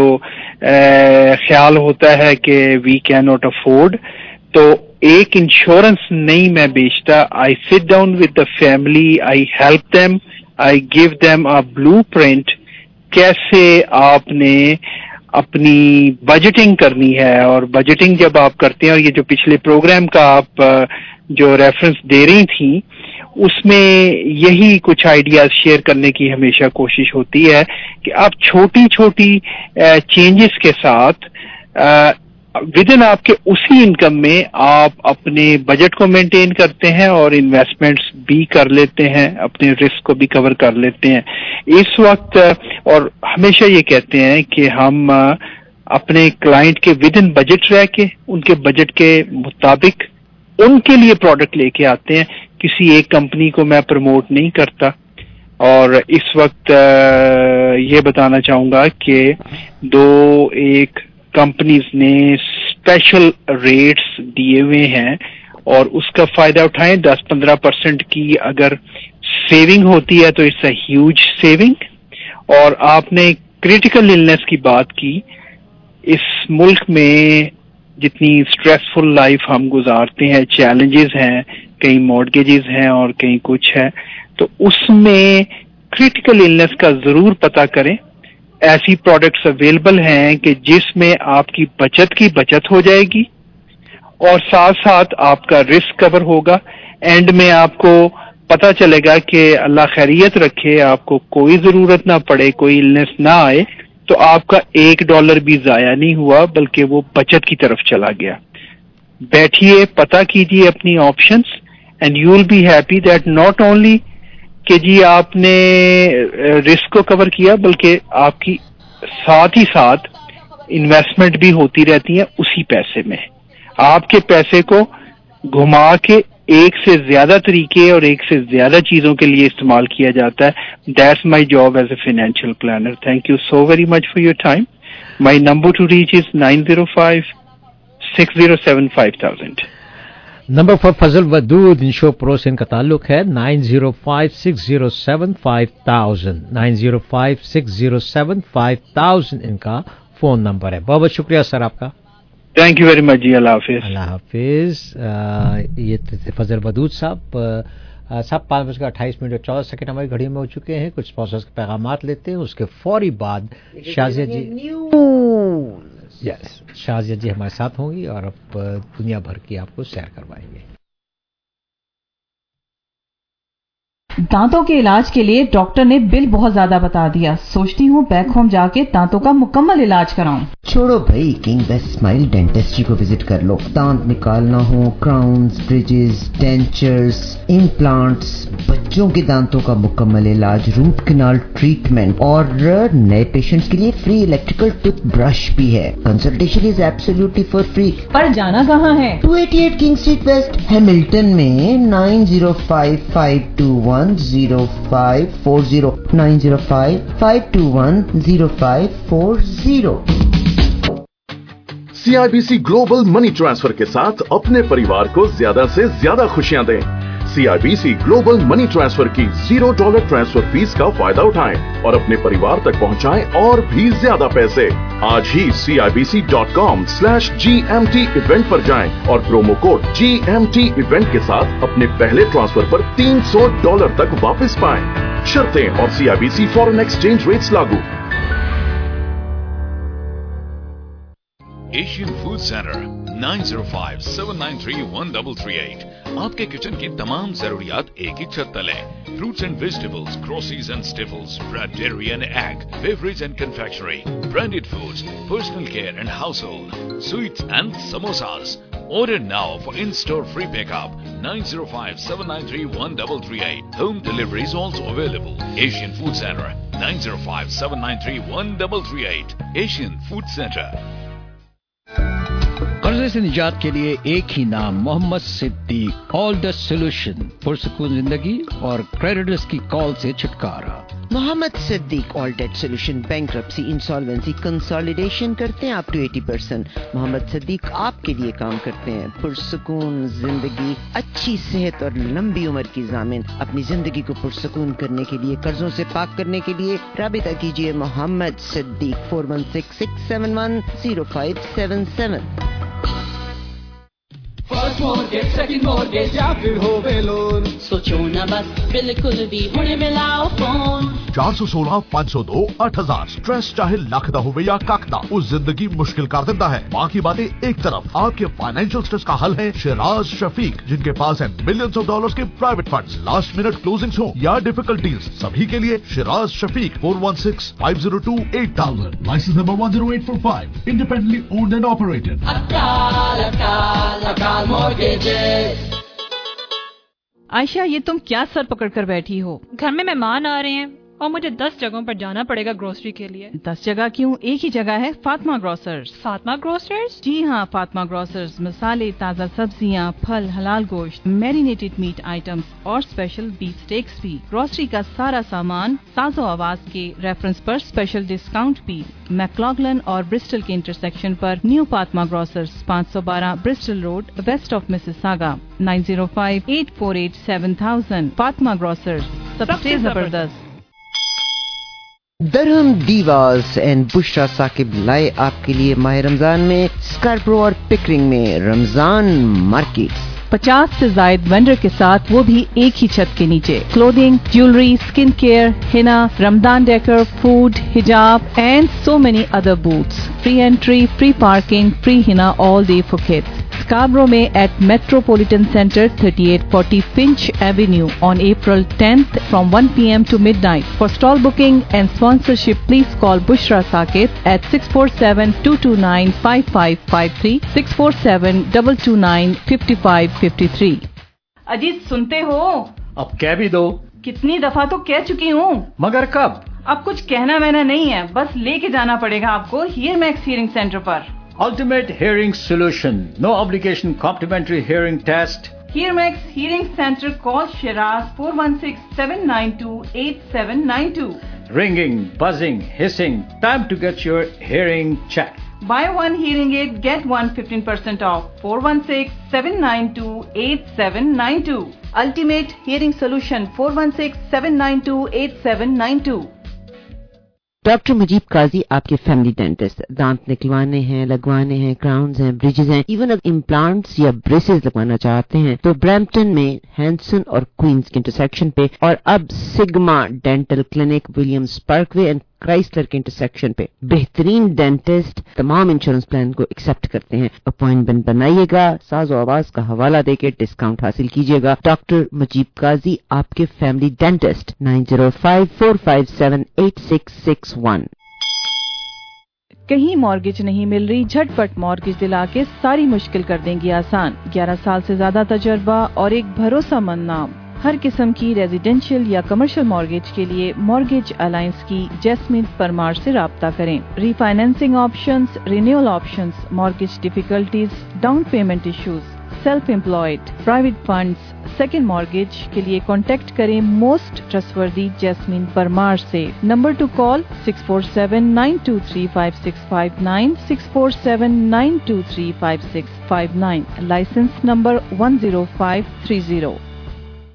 ख्याल होता है कि वी कैन नॉट अफोर्ड, तो एक इंश्योरेंस नहीं मैं बेचता. I sit down with the family, I help them, I give them a blueprint कैसे आपने अपनी बजटिंग करनी है. और बजटिंग जब आप करते हैं, और ये जो पिछले प्रोग्राम का आप जो रेफरेंस दे रही थी, उसमें यही कुछ आइडियाज शेयर करने की हमेशा कोशिश होती है कि आप छोटी छोटी चेंजेस के साथ विद इन आपके उसी इनकम में आप अपने बजट को मेंटेन करते हैं और इन्वेस्टमेंट्स भी कर लेते हैं, अपने रिस्क को भी कवर कर लेते हैं इस वक्त. और हमेशा ये कहते हैं कि हम अपने क्लाइंट के विद इन बजट रह के, उनके बजट के मुताबिक उनके लिए प्रोडक्ट लेके आते हैं. किसी एक कंपनी को मैं प्रमोट नहीं करता. और इस वक्त ये बताना चाहूंगा कि एक कंपनीज ने स्पेशल रेट्स दिए हुए हैं, और उसका फायदा उठाएं. 10-15% की अगर सेविंग होती है तो इट्स अ ह्यूज सेविंग. और आपने क्रिटिकल इलनेस की बात की. इस मुल्क में जितनी स्ट्रेसफुल लाइफ हम गुजारते हैं, चैलेंजेस हैं, कई मॉर्गेजेस हैं और कई कुछ है, तो उसमें क्रिटिकल इलनेस का जरूर पता करें. ऐसी प्रोडक्ट्स अवेलेबल हैं कि जिसमें आपकी बचत हो जाएगी और साथ साथ आपका रिस्क कवर होगा. एंड में आपको पता चलेगा कि अल्लाह खैरियत रखे, आपको कोई जरूरत ना पड़े, कोई इलनेस ना आए, तो आपका $1 भी जाया नहीं हुआ, बल्कि वो बचत की तरफ चला गया. बैठिए, पता कीजिए अपनी options, and you will be happy that not only कि जी आपने रिस्क को कवर किया, बल्कि आपकी साथ ही साथ इन्वेस्टमेंट भी होती रहती है उसी पैसे में. आपके पैसे को घुमा के एक से ज्यादा तरीके और एक से ज्यादा चीजों के लिए इस्तेमाल किया जाता है. That's my job as a financial planner. Thank you so very much for your time. My number to reach is 9056075000. Number for Fazal Wadood इंशो प्रो से इनका ताल्लुक है 9056075000. 9056075000 इनका फोन नंबर है. बहुत बहुत शुक्रिया सर आपका. थैंक यू वेरी मच जी. अल्लाह हाफिज. अल्लाह हाफिज. ये फजल वदूद साहब. 5:28 और 14 हमारी घड़ी में हो चुके हैं. कुछ स्पॉन्सर्स के पैगामात लेते हैं, उसके फौरी बाद शाजिया जी हमारे साथ होंगी और अब दुनिया भर की आपको सैर करवाएंगे. दांतों के इलाज के लिए डॉक्टर ने बिल बहुत ज्यादा बता दिया. सोचती हूँ बैक होम जाके दांतों का मुकम्मल इलाज कराऊं. छोड़ो भाई, किंग बेस्ट स्माइल डेंटिस्ट्री को विजिट कर लो. दांत निकालना हो, क्राउन्स, ब्रिजेस, डेंचर्स, इम्प्लांट्स, बच्चों के दांतों का मुकम्मल इलाज, रूट कैनाल ट्रीटमेंट, और नए पेशेंट्स के लिए फ्री इलेक्ट्रिकल टूथब्रश भी है. Consultation is absolutely for free. पर जाना कहाँ है? 288 किंग स्ट्रीट वेस्ट, हैमिल्टन में 9055210540 9055210540. CIBC ग्लोबल मनी ट्रांसफर के साथ अपने परिवार को ज्यादा से ज्यादा खुशियां दें. CIBC ग्लोबल मनी ट्रांसफर की $0 ट्रांसफर फीस का फायदा उठाएं और अपने परिवार तक पहुंचाएं और भी ज्यादा पैसे। आज ही CIBC.com/GMT इवेंट पर जाएं और प्रोमो कोड GMT इवेंट के साथ अपने पहले ट्रांसफर पर $300 तक वापस पाएं। शर्तें और CIBC फॉरेन एक्सचेंज रेट्स लागू। एशियन फूड सेंटर 9057931338 आपके किचन की तमाम जरूरियात एक ही छत तले। Fruits and vegetables, groceries and staples, bread, dairy and egg, beverage and confectionery, branded foods, personal care and household, sweets and samosas. Order now for in-store free pickup 9057931338. Home delivery is also available. Asian Food Center 9057931338. Asian Food Center. कर्जे से निजात के लिए एक ही नाम Mohammed Siddique. All the solution, पुरसुकून जिंदगी और क्रेडिटर्स की कॉल से छुटकारा। Mohammed Siddique all debt solution, bankruptcy, insolvency, consolidation करते हैं अप टू 80%। मोहम्मद सिद्दीक आपके लिए काम करते हैं। पुरसुकून जिंदगी, अच्छी सेहत और लंबी उम्र की ज़ामिन। अपनी जिंदगी को पुरसुकून करने के लिए, कर्जों से पाक करने के लिए राबिता कीजिए Mohammed Siddique 4166710577। First mortgage, second mortgage या फिर हो लोन, सोचो ना बस, बिल्कुल भी हुणे मिलाओ फोन। 416-502-8000 स्ट्रेस चाहे लख दा होवे या कख दा, उस जिंदगी मुश्किल कर देता है। बाकी बातें एक तरफ, आपके फाइनेंशियल स्ट्रेस का हल है शिराज शफीक, जिनके पास है मिलियंस ऑफ डॉलर्स के private funds. Last minute closings हो या डिफिकल्टीज, सभी के लिए Shiraz Shafiq 416-502-8000, licence number 10845, independently owned and operated. Ayesha, ये तुम क्या सर पकड़ कर बैठी हो? घर में मेहमान आ रहे हैं और मुझे 10 जगहों पर जाना पड़ेगा ग्रोसरी के लिए। 10 जगह क्यों? एक ही जगह है, फातिमा ग्रोसर्स। फातिमा ग्रोसर्स? जी हाँ, फातिमा ग्रोसर्स मसाले, ताज़ा सब्जियाँ, फल, हलाल गोश्त, मैरिनेटेड मीट आइटम्स और स्पेशल बीफ स्टेक्स भी। ग्रोसरी का सारा सामान साजो आवाज के रेफरेंस पर स्पेशल डिस्काउंट भी। मैक्लॉगलन और ब्रिस्टल के इंटरसेक्शन पर new Fatima grocers, 512 Bristol road, west of Mississauga, 9058487000। Fatima grocers, सबसे जबरदस्त। Durham divas and Bushra Saqib लाए आपके लिए माह रमजान में स्कारप्रो और पिकरिंग में रमजान मार्केट। 50 से जायद वेंडर के साथ, वो भी एक ही छत के नीचे। Clothing, jewellery, skin care, henna, Ramzan decor, food, hijab and so many other booths. Free entry, free parking, free henna all day for kids. Scarborough में at Metropolitan Center 3840 Finch Avenue on April 10th from 1 p.m. to midnight. For stall booking and sponsorship, please call Bushra Sakib at 647-229-5553, 647-229-5553. Ajit, सुनते हो? अब कह भी दो। कितनी दफा तो कह चुकी हूँ, मगर कब? अब कुछ कहना वहना नहीं है, बस लेके जाना पड़ेगा आपको हियर मैक्स हियरिंग सेंटर पर। Ultimate Hearing Solution. No obligation complimentary hearing test. HearMax Hearing Center. Call Shiraz 416-792-8792. Ringing, buzzing, hissing. Time to get your hearing checked. Buy one hearing aid, get one 15% off. 416-792-8792. Ultimate Hearing Solution. 416-792-8792. Doctor Mujeeb Qazi आपके family dentist. दांत निकलवाने हैं, लगवाने हैं, crowns हैं, bridges हैं, even अगर implants या ब्रेसेस लगवाना चाहते हैं तो ब्रैम्पटन में हैंसन और क्वींस के इंटरसेक्शन पे, और अब Sigma dental clinic Williams Parkway and Chrysler के इंटरसेक्शन पे बेहतरीन डेंटिस्ट तमाम इंश्योरेंस प्लान को एक्सेप्ट करते हैं। अपॉइंटमेंट बनाइएगा, साजो आवाज का हवाला देके डिस्काउंट हासिल कीजिएगा। डॉक्टर मुजीब काजी आपके फैमिली डेंटिस्ट, 9054578661। कहीं मॉर्गेज नहीं मिल रही? झटपट मॉर्गेज दिला के सारी मुश्किल कर देंगी आसान। 11 साल से ज्यादा तजर्बा और एक भरोसामंद नाम। हर किस्म की रेजिडेंशियल या कमर्शियल मॉर्गेज के लिए मॉर्गेज अलायंस की जैस्मिन परमार से राब्ता करें। Refinancing options, renewal options, mortgage difficulties, down payment issues, self employed, private funds, second mortgage के लिए कॉन्टेक्ट करें मोस्ट ट्रस्टवर्दी जैस्मिन परमार से। Number to call 647-923-5659, 647-923-5659, licence number 10530।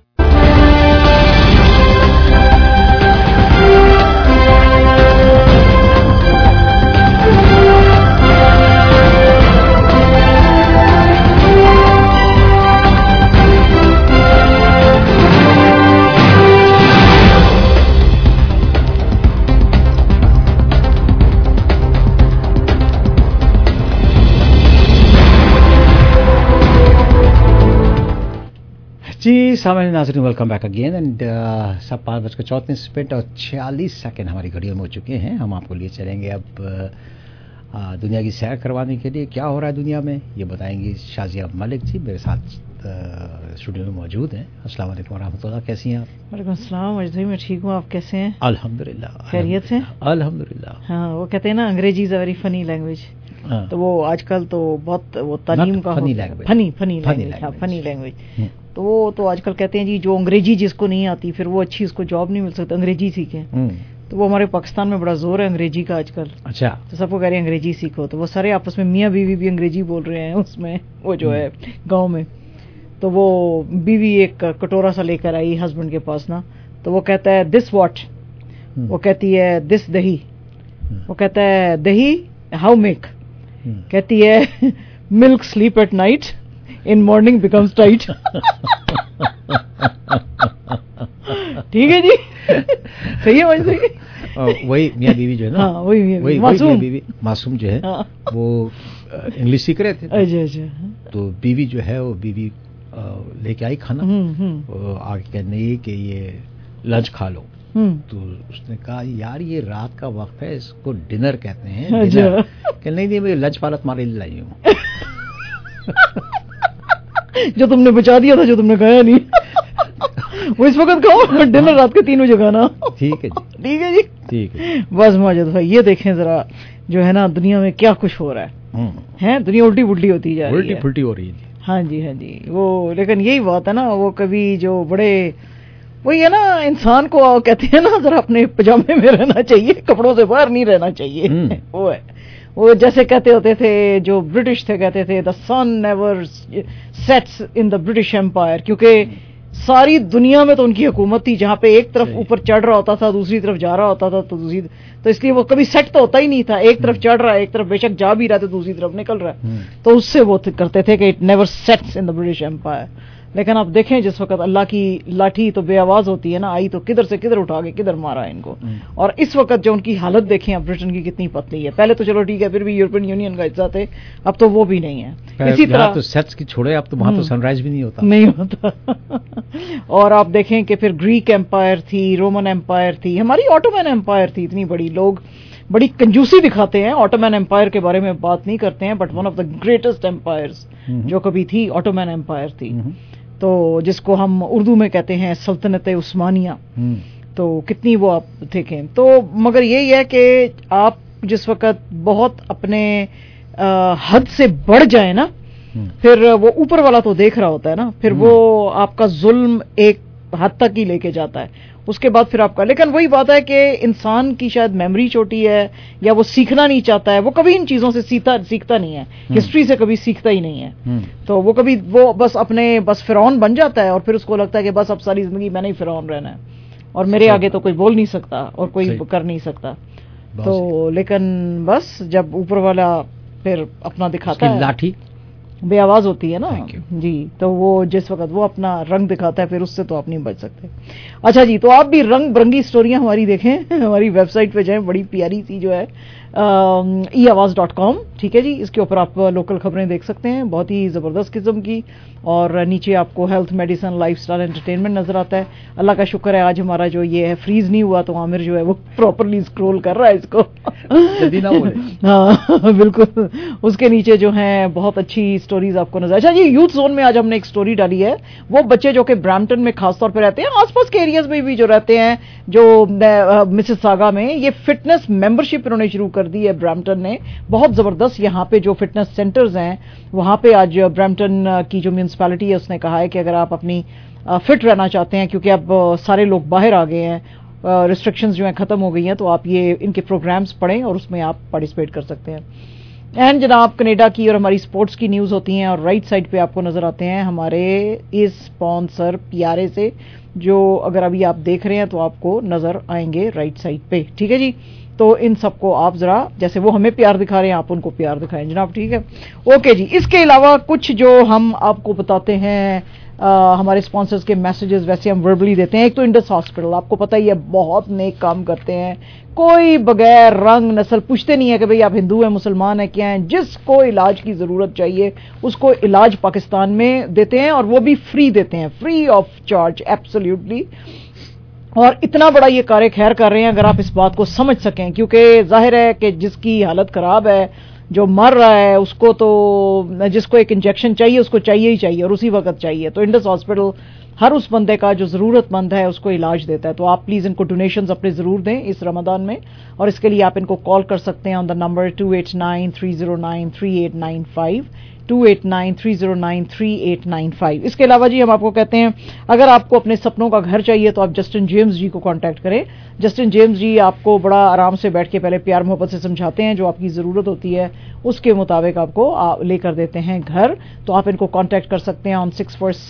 जी सामान्य नाज़रीन, वेलकम बैक अगेन एंड सब 5:34 और 46 हमारी घड़ियों में हो चुके हैं। हम आपको लिए चलेंगे अब दुनिया की सैर करवाने के लिए। क्या हो रहा है दुनिया में ये बताएंगी शाजिया मलिक जी, मेरे साथ स्टूडियो में मौजूद हैं। अस्सलाम वालेकुम रहमतुल्लाह, कैसी हैं आप? वालेकुम अस्सलाम अजय, मैं ठीक हूँ, आप कैसे हैं? अल्हम्दुलिल्लाह, खैरियत से? अल्हम्दुलिल्लाह। हाँ, वो कहते हैं ना अंग्रेजी is a very funny language, तो वो आजकल तो बहुत वो तालीम का फनी लैंग्वेज तो वो तो आजकल कहते हैं जी जो अंग्रेजी जिसको नहीं आती फिर वो अच्छी उसको जॉब नहीं मिल सकती, अंग्रेजी सीखे। तो वो हमारे पाकिस्तान में बड़ा जोर है अंग्रेजी का आजकल। अच्छा। तो सबको कह रहे हैं अंग्रेजी सीखो, तो वो सारे आपस में मियाँ बीवी भी अंग्रेजी बोल रहे हैं उसमें, वो जो है गाँव में। तो वो बीवी एक कटोरा सा लेकर आई हस्बैंड के पास ना, तो वो कहता है दिस वॉट, वो कहती है दिस दही, वो कहता है दही हाउ मेक, कहती है milk sleep at night in morning becomes tight. ठीक है जी, सही है वही वही मियाँ बीवी जो है ना, हाँ, वही मियाँ बीवी मासूम जो है, हाँ। वो इंग्लिश सीख रहे थे। अच्छा। तो बीवी जो है वो बीवी लेके आई खाना, आगे कहने कि ये लंच खा लो। तो उसने कहा यार ये रात का वक्त है, इसको डिनर कहते हैं। डिनर कि नहीं मैं लंच वाला तुम्हारे लिए लाई हूँ। जो तुमने बचा दिया था, जो तुमने खाया नहीं, वो इस वक्त खाओ, डिनर रात के 3 बजे खाना। ठीक है जी, ठीक है जी, ठीक है। बस माजिद भाई ये देखें जरा जो है ना दुनिया में क्या कुछ हो रहा है दुनिया उल्टी पुल्टी होती जा रही है, उल्टी पुल्टी हो रही है। हाँ जी वो, लेकिन यही बात है ना, वो कभी जो बड़े वही है ना, इंसान को कहते हैं ना जरा अपने पजामे में रहना चाहिए, कपड़ों से बाहर नहीं रहना चाहिए। वो है, वो जैसे कहते होते थे जो ब्रिटिश थे, कहते थे the sun never sets in the British empire, क्योंकि सारी दुनिया में तो उनकी हुकूमत थी, जहाँ पे एक तरफ ऊपर चढ़ रहा होता था दूसरी तरफ जा रहा होता था, तो इसलिए वो कभी सेट तो होता ही नहीं था, एक तरफ चढ़ रहा है, एक तरफ बेशक जा भी रहा है तो दूसरी तरफ निकल रहा है, तो उससे वो करते थे कि it never sets in the British empire. लेकिन आप देखें जिस वक्त अल्लाह की लाठी तो बेआवाज होती है ना, आई तो किधर से किधर उठा के किधर मारा है इनको। और इस वक्त जो उनकी हालत देखें अब ब्रिटेन की कितनी पतली है, पहले तो चलो ठीक है फिर भी यूरोपियन यूनियन का हिस्सा थे, अब तो वो भी नहीं है। इसी तरह तो सेट्स की छोड़े, अब तो वहां तो सनराइज भी नहीं होता। और आप देखें कि फिर ग्रीक एम्पायर थी, रोमन एम्पायर थी, हमारी ऑटोमन एम्पायर थी इतनी बड़ी, लोग बड़ी कंजूसी दिखाते हैं, ऑटोमन एम्पायर के बारे में बात नहीं करते हैं, but one of the greatest empires जो कभी थी ऑटोमन एम्पायर थी, तो जिसको हम उर्दू में कहते हैं सल्तनत उस्मानिया। तो कितनी वो आप देखें तो, मगर यही है कि आप जिस वक्त बहुत अपने हद से बढ़ जाए ना, फिर वो ऊपर वाला तो देख रहा होता है ना, फिर वो आपका जुल्म एक हद तक ही लेके जाता है, उसके बाद फिर आपका। लेकिन वही बात है कि इंसान की शायद मेमोरी छोटी है, या वो सीखना नहीं चाहता है, वो कभी इन चीजों से सीखता नहीं है, हिस्ट्री से कभी सीखता ही नहीं है। तो वो कभी वो बस अपने फिरौन बन जाता है, और फिर उसको लगता है कि बस अब सारी जिंदगी मैंने ही फिरौन रहना है, और मेरे आगे तो कोई बोल नहीं सकता और कोई कर नहीं सकता। तो लेकिन बस जब ऊपर वाला फिर अपना दिखाता है, लाठी बेआवाज होती है ना जी, तो वो जिस वक्त वो अपना रंग दिखाता है फिर उससे तो आप नहीं बच सकते। अच्छा जी, तो आप भी रंग बिरंगी स्टोरियां हमारी देखें, हमारी वेबसाइट पे जाएं, बड़ी प्यारी सी जो है eawaz.com, ठीक है जी, इसके ऊपर आप लोकल खबरें देख सकते हैं, बहुत ही जबरदस्त किस्म की, और नीचे आपको हेल्थ, मेडिसिन, लाइफस्टाइल, एंटरटेनमेंट नजर आता है। अल्लाह का शुक्र है आज हमारा जो ये है फ्रीज नहीं हुआ, तो आमिर जो है वो प्रॉपरली स्क्रॉल कर रहा है इसको। हाँ बिल्कुल, उसके नीचे जो है बहुत अच्छी स्टोरीज आपको नजर। अच्छा जी, यूथ जोन में आज हमने एक स्टोरी डाली है, वो बच्चे जो कि ब्रैम्पटन में खासतौर पर रहते हैं, आसपास के एरियाज में भी जो रहते हैं, जो मिसिसागा में, ये फिटनेस मेंबरशिप इन्होंने शुरू कर दी है ब्रैम्पटन ने, बहुत जबरदस्त। यहाँ पे जो फिटनेस सेंटर्स हैं वहां पे आज ब्रैम्पटन की जो म्यूनिसिपैलिटी है उसने कहा है कि अगर आप अपनी फिट रहना चाहते हैं, क्योंकि अब सारे लोग बाहर आ गए हैं, रिस्ट्रिक्शंस जो हैं खत्म हो गई हैं, तो आप ये इनके प्रोग्राम्स पढ़ें और उसमें आप पार्टिसिपेट कर सकते हैं। एंड जनाब कनेडा की और हमारी स्पोर्ट्स की न्यूज होती हैं, और राइट साइड पे आपको नजर आते हैं हमारे इस स्पॉन्सर पियारे से, जो अगर अभी आप देख रहे हैं तो आपको नजर आएंगे राइट साइड पे, ठीक है जी। तो इन सबको आप जरा, जैसे वो हमें प्यार दिखा रहे हैं, आप उनको प्यार दिखाएं जनाब, ठीक है। ओके जी, इसके अलावा कुछ जो हम आपको बताते हैं हमारे स्पॉन्सर्स के मैसेजेस वैसे हम वर्बली देते हैं. एक तो इंडस हॉस्पिटल, आपको पता ही है बहुत नेक काम करते हैं, कोई बगैर रंग नस्ल पूछते नहीं है कि भाई आप हिंदू हैं मुसलमान हैं क्या हैं. जिसको इलाज की जरूरत चाहिए उसको इलाज पाकिस्तान में देते हैं और वो भी फ्री देते हैं, फ्री ऑफ चार्ज, एब्सोल्युटली. और इतना बड़ा ये कार्य खैर कर रहे हैं अगर आप इस बात को समझ सकें, क्योंकि जाहिर है कि जिसकी हालत खराब है, जो मर रहा है, उसको तो जिसको एक इंजेक्शन चाहिए उसको चाहिए ही चाहिए और उसी वक्त चाहिए. तो इंडस हॉस्पिटल हर उस बंदे का जो जरूरतमंद है उसको इलाज देता है. तो आप प्लीज इनको डोनेशंस अपने जरूर दें इस रमजान में, और इसके लिए आप इनको कॉल कर सकते हैं ऑन द नंबर 2893093895, 2893093895. इसके अलावा जी हम आपको कहते हैं अगर आपको अपने सपनों का घर चाहिए तो आप जस्टिन जेम्स जी को कांटेक्ट करें. जस्टिन जेम्स जी आपको बड़ा आराम से बैठ के पहले प्यार मोहब्बत से समझाते हैं, जो आपकी ज़रूरत होती है उसके मुताबिक आपको लेकर देते हैं घर. तो आप इनको कांटेक्ट कर सकते हैं ऑन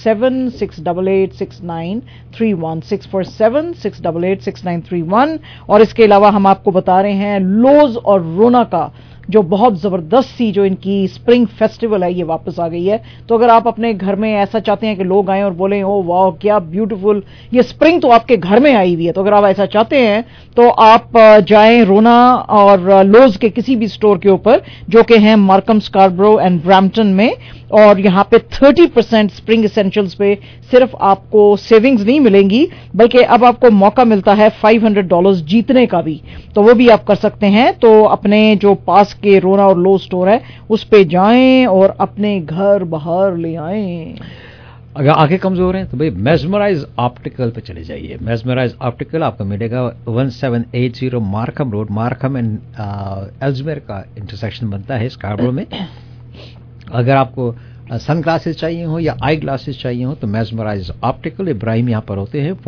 647-688-6931, 647-688-6931. और इसके अलावा हम आपको बता रहे हैं लोज और रोना का जो बहुत जबरदस्त सी जो इनकी स्प्रिंग फेस्टिवल है ये वापस आ गई है. तो अगर आप अपने घर में ऐसा चाहते हैं कि लोग आएं और बोलें ओ वाह क्या ब्यूटीफुल ये स्प्रिंग तो आपके घर में आई हुई है, तो अगर आप ऐसा चाहते हैं तो आप जाएं रोना और लोज के किसी भी स्टोर के ऊपर जो कि हैं मार्कम, स्कार्बरो एंड ब्रैम्पटन में. और यहाँ पे 30% स्प्रिंग एसेंशियल्स पे सिर्फ आपको सेविंग्स नहीं मिलेंगी बल्कि अब आपको मौका मिलता है $500 जीतने का भी. तो वो भी आप कर सकते हैं. तो अपने जो पास के रोना और लो स्टोर है उस पे जाएं और अपने घर बाहर ले आएं. अगर आंखें कमजोर हैं तो भाई मेस्मराइज ऑप्टिकल पे चले जाइए. मेस्मराइज ऑप्टिकल आपको मिलेगा 1780 Markham road, Markham and Ellesmere का इंटरसेक्शन बनता है स्कार्बरो में. अगर आपको सन ग्लासेस चाहिए हो या आई ग्लासेस चाहिए हो तो मेस्मराइज ऑप्टिकल इब्राहिम यहाँ पर होते हैं.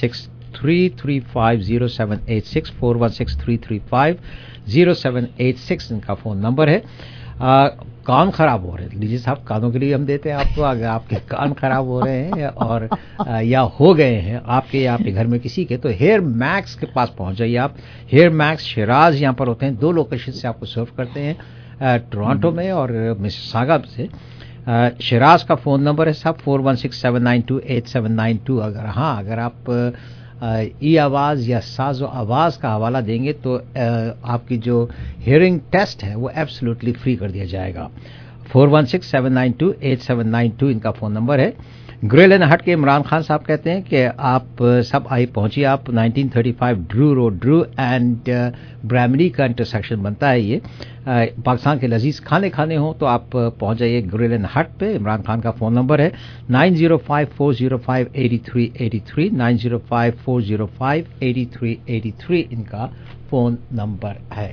4163350786, 4163350786 इनका फ़ोन नंबर है. कान खराब हो रहे हैं लीजिए साहब, कानों के लिए हम देते हैं आपको. अगर आपके कान खराब हो रहे हैं और या हो गए हैं आपके या आपके घर में किसी के, तो हेयर मैक्स के पास पहुंच जाइए आप. हेयर मैक्स शिराज यहाँ पर होते हैं, 2 लोकेशन से आपको सर्व करते हैं, टोरंटो में और मिसिसागा से. शिराज का फ़ोन नंबर है साहब 4167928792. अगर आप ई आवाज़ या साज़ो आवाज़ का हवाला देंगे तो आपकी जो हियरिंग टेस्ट है वो एब्सोल्युटली फ्री कर दिया जाएगा. 4167928792 इनका फ़ोन नंबर है. ग्रिल एंड हट के इमरान खान साहब कहते हैं कि आप सब आई पहुंचिए आप 1935 Drew road, Drew and Bramalea का इंटरसेक्शन बनता है ये. पाकिस्तान के लजीज खाने हो तो आप पहुंच जाइए ग्रिल एंड हट पे. इमरान खान का फ़ोन नंबर है 9054058383, 9054058383 इनका फ़ोन नंबर है.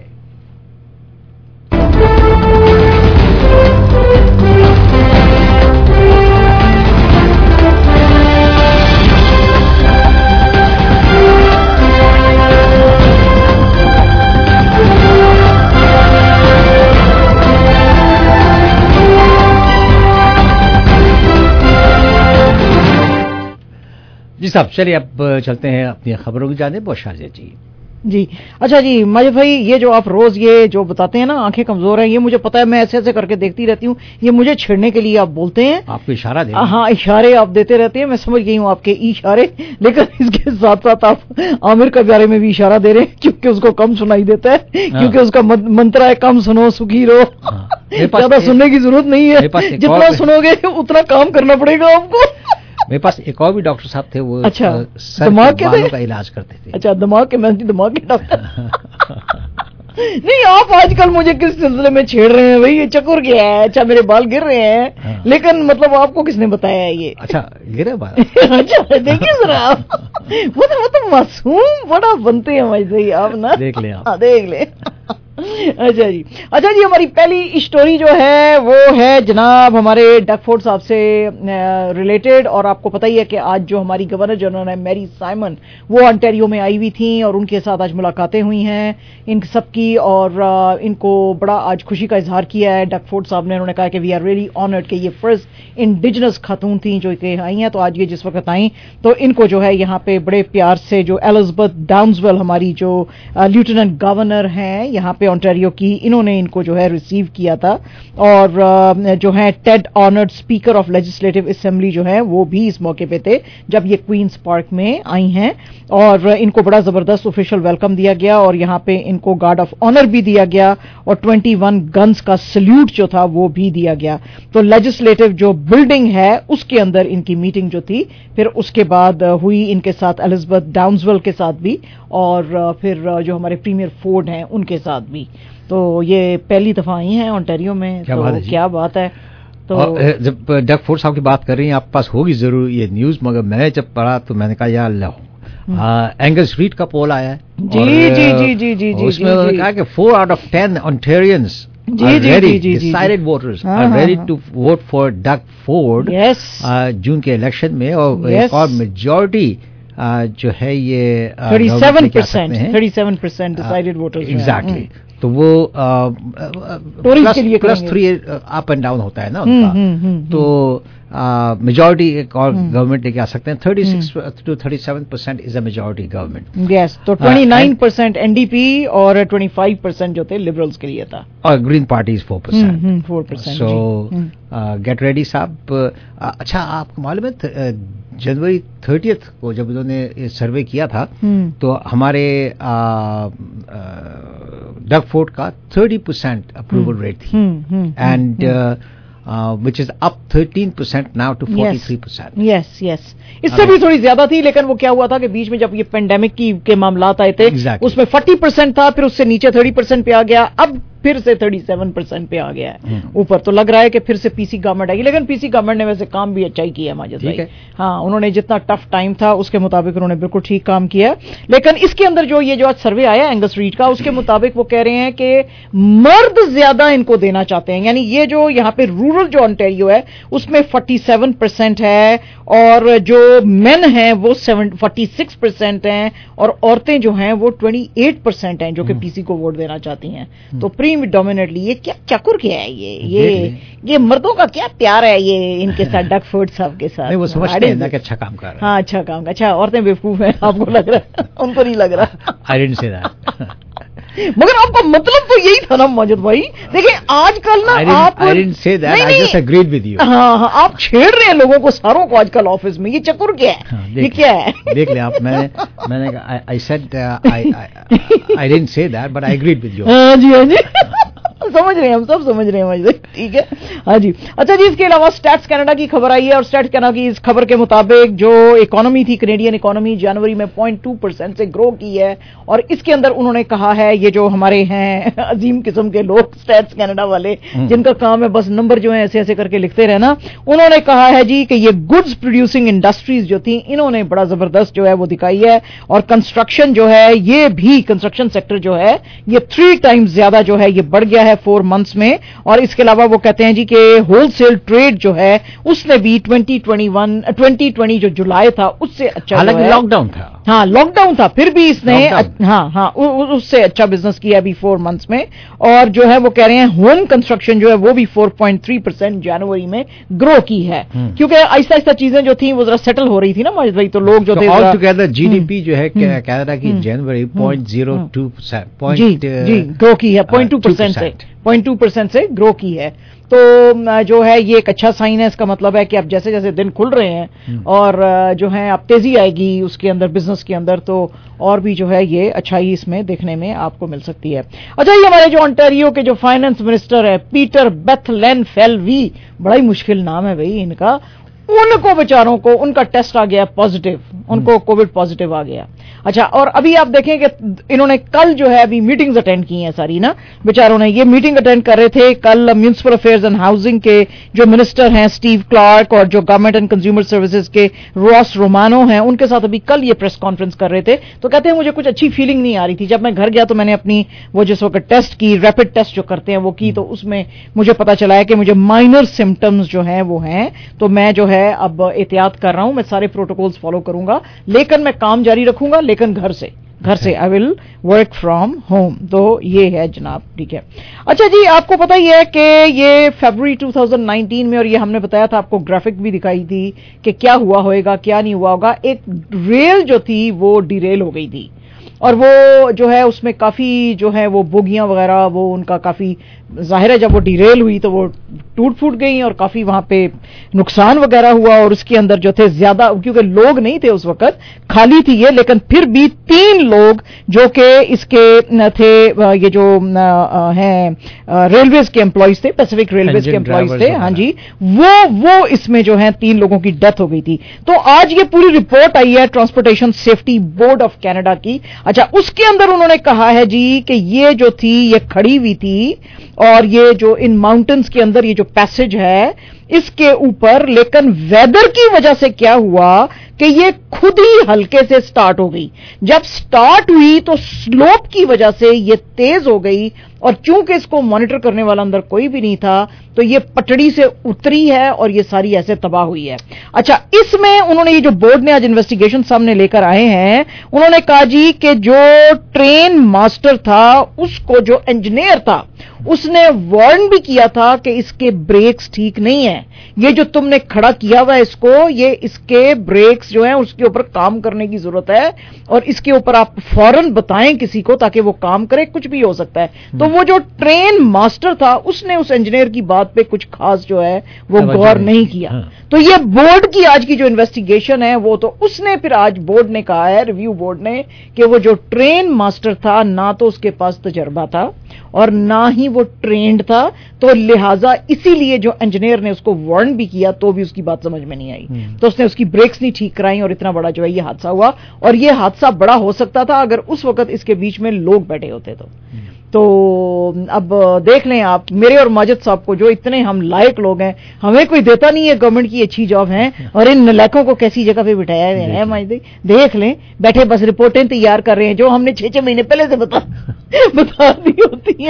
जी साहब चलिए अब चलते हैं अपनी खबरों की जानिब. शारजा जी. अच्छा जी माजिद भाई, ये जो आप रोज ये जो बताते हैं ना आंखें कमजोर हैं, ये मुझे पता है, मैं ऐसे ऐसे करके देखती रहती हूँ. ये मुझे छेड़ने के लिए आप बोलते हैं, आपको इशारा दे. हाँ इशारे आप देते रहते हैं, मैं समझ गई हूँ आपके इशारे. लेकिन इसके साथ साथ आप आमिर के बारे में भी इशारा दे रहे हैं क्योंकि उसको कम सुनाई देता है, क्योंकि उसका मंत्र है कम सुनो सुखी रहो. ज्यादा सुनने की जरूरत नहीं है, जितना सुनोगे उतना काम करना पड़ेगा आपको. मेरे पास एक और भी डॉक्टर साहब थे, वो अच्छा दिमाग के बालों का इलाज करते थे. अच्छा दिमाग के डॉक्टर. नहीं आप आजकल मुझे किस सिलसिले में छेड़ रहे हैं भाई, ये चक्कर क्या है. अच्छा मेरे बाल गिर रहे हैं. हाँ. लेकिन मतलब आपको किसने बताया है ये? अच्छा गिरे बाल. अच्छा देखिए जरा आप वो तो मासूम बड़ा बनते हैं भाई आप ना, देख ले आप. देख ले. अच्छा जी हमारी पहली स्टोरी जो है वो है जनाब हमारे डकफोर्ड साहब से रिलेटेड. और आपको पता ही है कि आज जो हमारी गवर्नर जनरल है मैरी साइमन वो ऑन्टेरियो में आई हुई थी और उनके साथ आज मुलाकातें हुई हैं इन सबकी. और इनको बड़ा आज खुशी का इजहार किया है डकफोर्ड साहब ने. उन्होंने कहा कि वी आर रियली ऑनर्ड कि ये फर्स्ट इंडिजिनस खातून थी जो कि आई हैं. तो आज ये जिस वक्त आई तो इनको जो है यहाँ पे बड़े प्यार से जो एलिजाबेथ डाउन्सवेल हमारी जो लेफ्टिनेंट गवर्नर हैं यहाँ पे ऑन्टेरियो की, इन्होंने इनको जो है रिसीव किया था और जो है टेड ऑनर्ड स्पीकर ऑफ लेजिस्लेटिव असेंबली जो है वो भी इस मौके पे थे जब ये क्वींस पार्क में आई हैं और इनको बड़ा जबरदस्त ऑफिशियल वेलकम दिया गया और यहाँ पे इनको गार्ड ऑफ ऑनर भी दिया गया और 21 गन्स का सल्यूट जो था वो भी दिया गया। तो लेजिस्लेटिव जो बिल्डिंग है उसके अंदर इनकी मीटिंग जो थी, फिर उसके बाद हुई इनके साथ एलिजाबेथ डाउन्सवेल के साथ भी और फिर जो हमारे प्रीमियर फोर्ड हैं उनके साथ भी। तो ये पहली दफा आई हैं ऑन्टेरियो में, क्या बात है। तो जब डग फोर्ड साहब की बात कर रही हैं, आपके पास होगी जरूर ये न्यूज, मगर मैं जब पढ़ा तो मैंने कहा यार लो एंगस रीड का पोल आया है जी, उसमें उन्होंने कहा कि 4 out of 10 Ontarians are ready, decided voters are ready to vote for Doug Ford जून के इलेक्शन में, और एक और मेजॉरिटी जो है ये 37% डिसाइडेड वोटर्स एग्जैक्टली। तो वो प्लस 3 अप एंड डाउन होता है ना उनका, तो मेजॉरिटी एक और गवर्नमेंट लेके आ सकते हैं। 36 to 37% is a majority government. Yes, तो 29% एनडीपी और 25% जो थे लिबरल्स के लिए था, और green party 4%। So get ready साहब। अच्छा, आपको मालूम है जनवरी 30 को जब उन्होंने सर्वे किया था तो हमारे डग फोर्ड का 30% अप्रूवल रेट थी, and which is up 13% now to 43%. Yes. इससे भी थोड़ी ज्यादा थी, लेकिन वो क्या हुआ था कि बीच में जब ये पेंडेमिक के मामलात आए थे उसमें 40% था, फिर उससे नीचे 30% पे आ गया, अब फिर से 37% पे आ गया है ऊपर। तो लग रहा है कि फिर से पीसी गवर्नमेंट आएगी, लेकिन पीसी गवर्नमेंट ने वैसे काम भी अच्छा ही किया माजिद भाई। हाँ, उन्होंने जितना टफ टाइम था उसके मुताबिक उन्होंने बिल्कुल ठीक काम किया। लेकिन इसके अंदर जो ये जो आज सर्वे आया एंगस रीड का, उसके मुताबिक वो कह रहे हैं कि मर्द ज्यादा इनको देना चाहते हैं, यानी ये जो यहाँ पे रूरल जो ऑन्टेरियो है उसमें 47% है और जो मेन हैं वो 46% हैं और औरतें जो हैं वो 28% हैं जो कि पीसी को वोट देना चाहती हैं। तो प्रीडोमिनेटली ये क्या चकुर क्या है, ये मर्दों का क्या प्यार है ये इनके साथ डग फोर्ड साहब के साथ। वो समझते हैं ना कि अच्छा काम कर रहा है। हाँ, अच्छा काम। अच्छा, औरतें बेवकूफ हैं आपको लग रहा है, उनको नहीं लग रहा। I didn't say that. मगर आपका मतलब तो यही था ना माजिद भाई। देखिए आजकल ना आप I didn't say that. I just agreed with you. हाँ, आप छेड़ रहे हैं लोगों को सारों को आजकल ऑफिस में, ये चक्कर क्या है, ये क्या है? देख ले आप, मैंने I said I didn't say that, but I agreed with you. हाँ जी समझ रहे हैं, हम सब समझ रहे हैं माजिद, ठीक है। हाँ जी। अच्छा जी, इसके अलावा स्टैट्स कनाडा की खबर आई है और स्टैट्स कनाडा की इस खबर के मुताबिक जो इकोनॉमी थी, कनेडियन इकोनॉमी जनवरी में 0.2% से ग्रो की है और इसके अंदर उन्होंने कहा है, ये जो हमारे हैं अजीम किस्म के लोग स्टैट्स कनाडा वाले जिनका काम है बस नंबर जो है ऐसे ऐसे करके लिखते रहना, उन्होंने कहा है जी कि ये गुड्स प्रोड्यूसिंग इंडस्ट्रीज जो थी इन्होंने बड़ा जबरदस्त जो है वो दिखाई है और कंस्ट्रक्शन जो है ये भी, कंस्ट्रक्शन सेक्टर जो है ये 3 times ज्यादा जो है ये बढ़ गया है 4 months में। और इसके अलावा वो कहते हैं जी कि होलसेल ट्रेड जो है उसने भी 2020 जो जुलाई था उससे अच्छा, हालांकि लॉकडाउन था, हाँ लॉकडाउन था, फिर भी इसने हाँ उससे अच्छा बिजनेस किया अभी 4 months में। और जो है वो कह रहे हैं होम कंस्ट्रक्शन जो है वो भी 4.3% जनवरी में ग्रो की है, क्योंकि आहिस्ता आहिस्ता चीजें जो थी वो जरा सेटल हो रही थी ना माजिद भाई। तो लोग जो थे ऑल टुगेदर जीडीपी जो है कनाडा की जनवरी 0.02% जी ग्रो की है, 0.2% से ग्रो की है। तो जो है ये एक अच्छा साइन है, इसका मतलब है कि अब जैसे जैसे दिन खुल रहे हैं और जो है अब तेजी आएगी उसके अंदर, बिजनेस के अंदर, तो और भी जो है ये अच्छाई इसमें देखने में आपको मिल सकती है। अच्छा, ये हमारे जो ओंटारियो के जो फाइनेंस मिनिस्टर है पीटर बेथलेनफेल्वी, बड़ा ही मुश्किल नाम है भाई इनका, उनको बेचारों को उनका टेस्ट आ गया पॉजिटिव, उनको कोविड पॉजिटिव आ गया। अच्छा, और अभी आप देखें कि इन्होंने कल जो है अभी मीटिंग्स अटेंड की हैं सारी ना, बेचारों ने ये मीटिंग अटेंड कर रहे थे कल। म्यूनिसिपल अफेयर्स एंड हाउसिंग के जो मिनिस्टर हैं स्टीव क्लार्क और जो गवर्नमेंट एंड कंज्यूमर सर्विसेज के रॉस रोमानो हैं, उनके साथ अभी कल ये प्रेस कॉन्फ्रेंस कर रहे थे। तो कहते हैं मुझे कुछ अच्छी फीलिंग नहीं आ रही थी, जब मैं घर गया तो मैंने अपनी वो जिस वक्त टेस्ट की, रैपिड टेस्ट जो करते हैं वो की, तो उसमें मुझे पता चला है कि मुझे माइनर सिम्टम्स जो हैं वो हैं। तो मैं जो है अब एहतियात कर रहा हूं, मैं सारे प्रोटोकॉल्स फॉलो करूंगा, लेकिन मैं काम जारी रखूंगा, लेकिन घर से I will work from home. तो ये है जनाब, ठीक है। अच्छा जी, आपको पता ही है कि ये फरवरी 2019 में, और ये हमने बताया था आपको, ग्राफिक भी दिखाई थी कि क्या हुआ होगा क्या नहीं हुआ होगा, एक रेल जो थी वो डिरेल हो गई थी اور وہ جو ہے اس میں کافی جو ہے وہ بوگیاں وغیرہ وہ ان کا کافی ظاہر ہے جب وہ ڈیریل ہوئی تو وہ ٹوٹ پھوٹ گئی اور کافی وہاں پہ نقصان وغیرہ ہوا. اور اس کے اندر جو تھے زیادہ کیونکہ لوگ نہیں تھے اس وقت, خالی تھی یہ, لیکن پھر بھی 3 لوگ جو کہ اس کے تھے یہ جو ہیں ریلویز کے امپلائیز تھے, پیسیفک ریلویز کے امپلائیز تھے, ہاں جی, وہ اس میں جو ہیں 3 لوگوں کی ڈیتھ ہو گئی تھی. تو آج یہ پوری رپورٹ آئی ہے transportation safety board of Canada کی. اچھا, اس کے اندر انہوں نے کہا ہے جی کہ یہ جو تھی یہ کھڑی ہوئی تھی اور یہ جو ان ماؤنٹنز کے اندر یہ جو پیسج ہے اس کے اوپر, لیکن ویدر کی وجہ سے کیا ہوا کہ یہ خود ہی ہلکے سے سٹارٹ ہو گئی. جب سٹارٹ ہوئی تو سلوپ کی وجہ سے یہ تیز ہو گئی اور چونکہ اس کو مانیٹر کرنے والا اندر کوئی بھی نہیں تھا تو یہ پٹڑی سے اتری ہے اور یہ ساری ایسے تباہ ہوئی ہے. اچھا, اس میں انہوں نے یہ جو بورڈ نے آج انویسٹیگیشن سامنے لے کر آئے ہیں, انہوں نے کہا جی کہ جو ٹرین ماسٹر تھا اس کو جو انجینئر تھا اس نے وارن بھی کیا تھا کہ اس کے بریکس ٹھیک نہیں ہیں, یہ جو تم نے کھڑا کیا ہوا ہے اس کو, یہ اس کے بریکس جو ہیں اس کے اوپر کام کرنے کی ضرورت ہے اور اس کے اوپر آپ فوراً بتائیں کسی کو تاکہ وہ کام کرے, کچھ بھی ہو سکتا ہے. تو وہ جو ٹرین ماسٹر تھا اس نے اس انجینئر کی بات پہ کچھ خاص جو ہے وہ غور نہیں کیا. تو یہ بورڈ کی آج کی جو انویسٹیگیشن ہے وہ تو اس نے پھر آج بورڈ نے کہا ہے, ریویو بورڈ نے, کہ وہ جو ٹرین ماسٹر تھا نہ تو اس کے پاس تجربہ تھا اور نہ ہی وہ ٹرینڈ تھا, تو لہٰذا اسی لیے جو انجینئر نے اس کو وارن بھی کیا تو بھی اس کی بات سمجھ میں نہیں آئی, تو اس نے اس کی بریکس نہیں ٹھیک کرائی اور اتنا بڑا جو ہے یہ حادثہ ہوا. اور یہ حادثہ بڑا ہو سکتا تھا اگر اس وقت اس کے بیچ میں لوگ بیٹھے ہوتے تو اب دیکھ لیں آپ, میرے اور ماجد صاحب کو جو اتنے ہم لائق لوگ ہیں, ہمیں کوئی دیتا نہیں ہے گورنمنٹ کی اچھی جاب ہیں, اور ان نلائقوں کو کیسی جگہ پہ بٹھایا ہے ماجد. دیکھ لیں بیٹھے بس رپورٹیں تیار کر رہے ہیں جو ہم نے 6 مہینے پہلے سے بتا دی ہوتی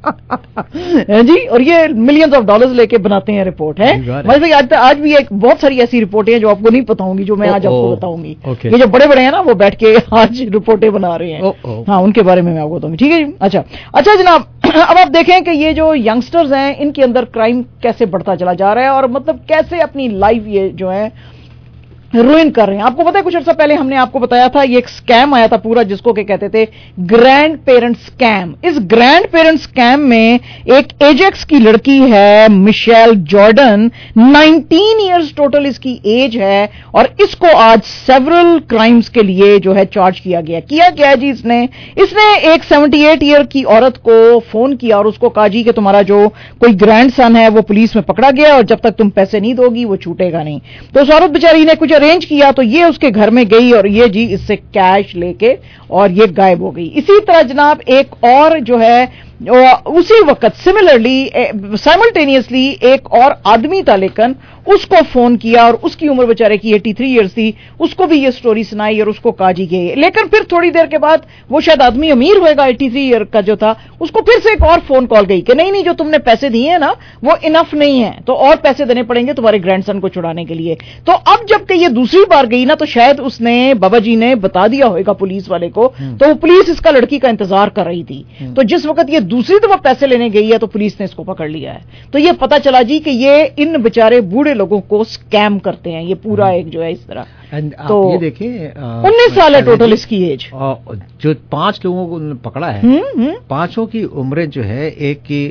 ہے جی, اور یہ ملینز آف ڈالرز لے کے بناتے ہیں رپورٹ ہے ماجد بھائی. آج بھی ایک بہت ساری ایسی رپورٹیں ہیں جو آپ کو نہیں پتا ہوں گی, جو میں آج آپ کو بتاؤں گی. یہ جو بڑے بڑے ہیں نا وہ بیٹھ کے آج رپورٹیں بنا رہے ہیں, ہاں ان کے بارے میں آپ کو بتاؤں گی, ٹھیک ہے جی. اچھا جناب, اب آپ دیکھیں کہ یہ جو ینگسٹرز ہیں ان کے اندر کرائم کیسے بڑھتا چلا جا رہا ہے اور مطلب کیسے اپنی لائف یہ جو ہے روئن کر رہے ہیں. آپ کو پتا ہے کچھ عرصہ پہلے ہم نے آپ کو بتایا تھا یہ ایک سکیم آیا تھا پورا جس کو کہ کہتے تھے گرینڈ پیرنٹ سکیم. اس گرینڈ پیرنٹ سکیم میں ایک ایجیکس کی لڑکی ہے مشیل جارڈن, 19 ایئرز ٹوٹل اس کی ایج ہے, اور اس کو آج سیورل کرائمز کے لیے جو ہے چارج کیا گیا. کیا جی اس نے ایک 78 ایئر کی عورت کو فون کیا اور اس کو کہا جی کہ تمہارا جو کوئی گرینڈ سن ہے وہ پولیس میں پکڑا گیا اور جب تک تم پیسے نہیں دو گی وہ چھوٹے گا نہیں. تو اس عورت بیچاری نے کچھ ارینج کیا تو یہ اس کے گھر میں گئی اور یہ جی اس سے کیش لے کے اور یہ غائب ہو گئی. اسی طرح جناب ایک اور جو ہے اسی وقت سائملٹینیسلی ایک اور آدمی تھا, لیکن اس کو فون کیا اور اس کی عمر بیچارے کی 83 ایئرز تھی, اس کو بھی یہ سٹوری سنائی اور اس کو کہا جی گئی. لیکن پھر تھوڑی دیر کے بعد وہ شاید آدمی امیر ہوئے گا 83 ایئر کا جو تھا, اس کو پھر سے ایک اور فون کال گئی کہ نہیں جو تم نے پیسے دیے ہیں نا وہ انف نہیں ہے, تو اور پیسے دینے پڑیں گے تمہارے گرینڈ سن کو چھڑانے کے لیے. تو اب جب کہ یہ دوسری بار گئی نا تو شاید اس نے بابا جی نے بتا دیا ہوگا پولیس والے کو, تو وہ پولیس اس کا لڑکی کا انتظار کر رہی تھی. تو جس وقت یہ دوسری دفعہ پیسے لینے گئی ہے تو پولیس نے اس کو پکڑ لیا ہے. تو یہ پتا چلا جی کہ یہ ان بیچارے بوڑھے لوگوں کو اسکیم کرتے ہیں, یہ پورا ایک جو ہے اس طرح. تو یہ دیکھیں 19 سال ہے ٹوٹل اس کی ایج. جو 5 لوگوں کو پکڑا ہے, 5 کی عمریں جو ہے, ایک کی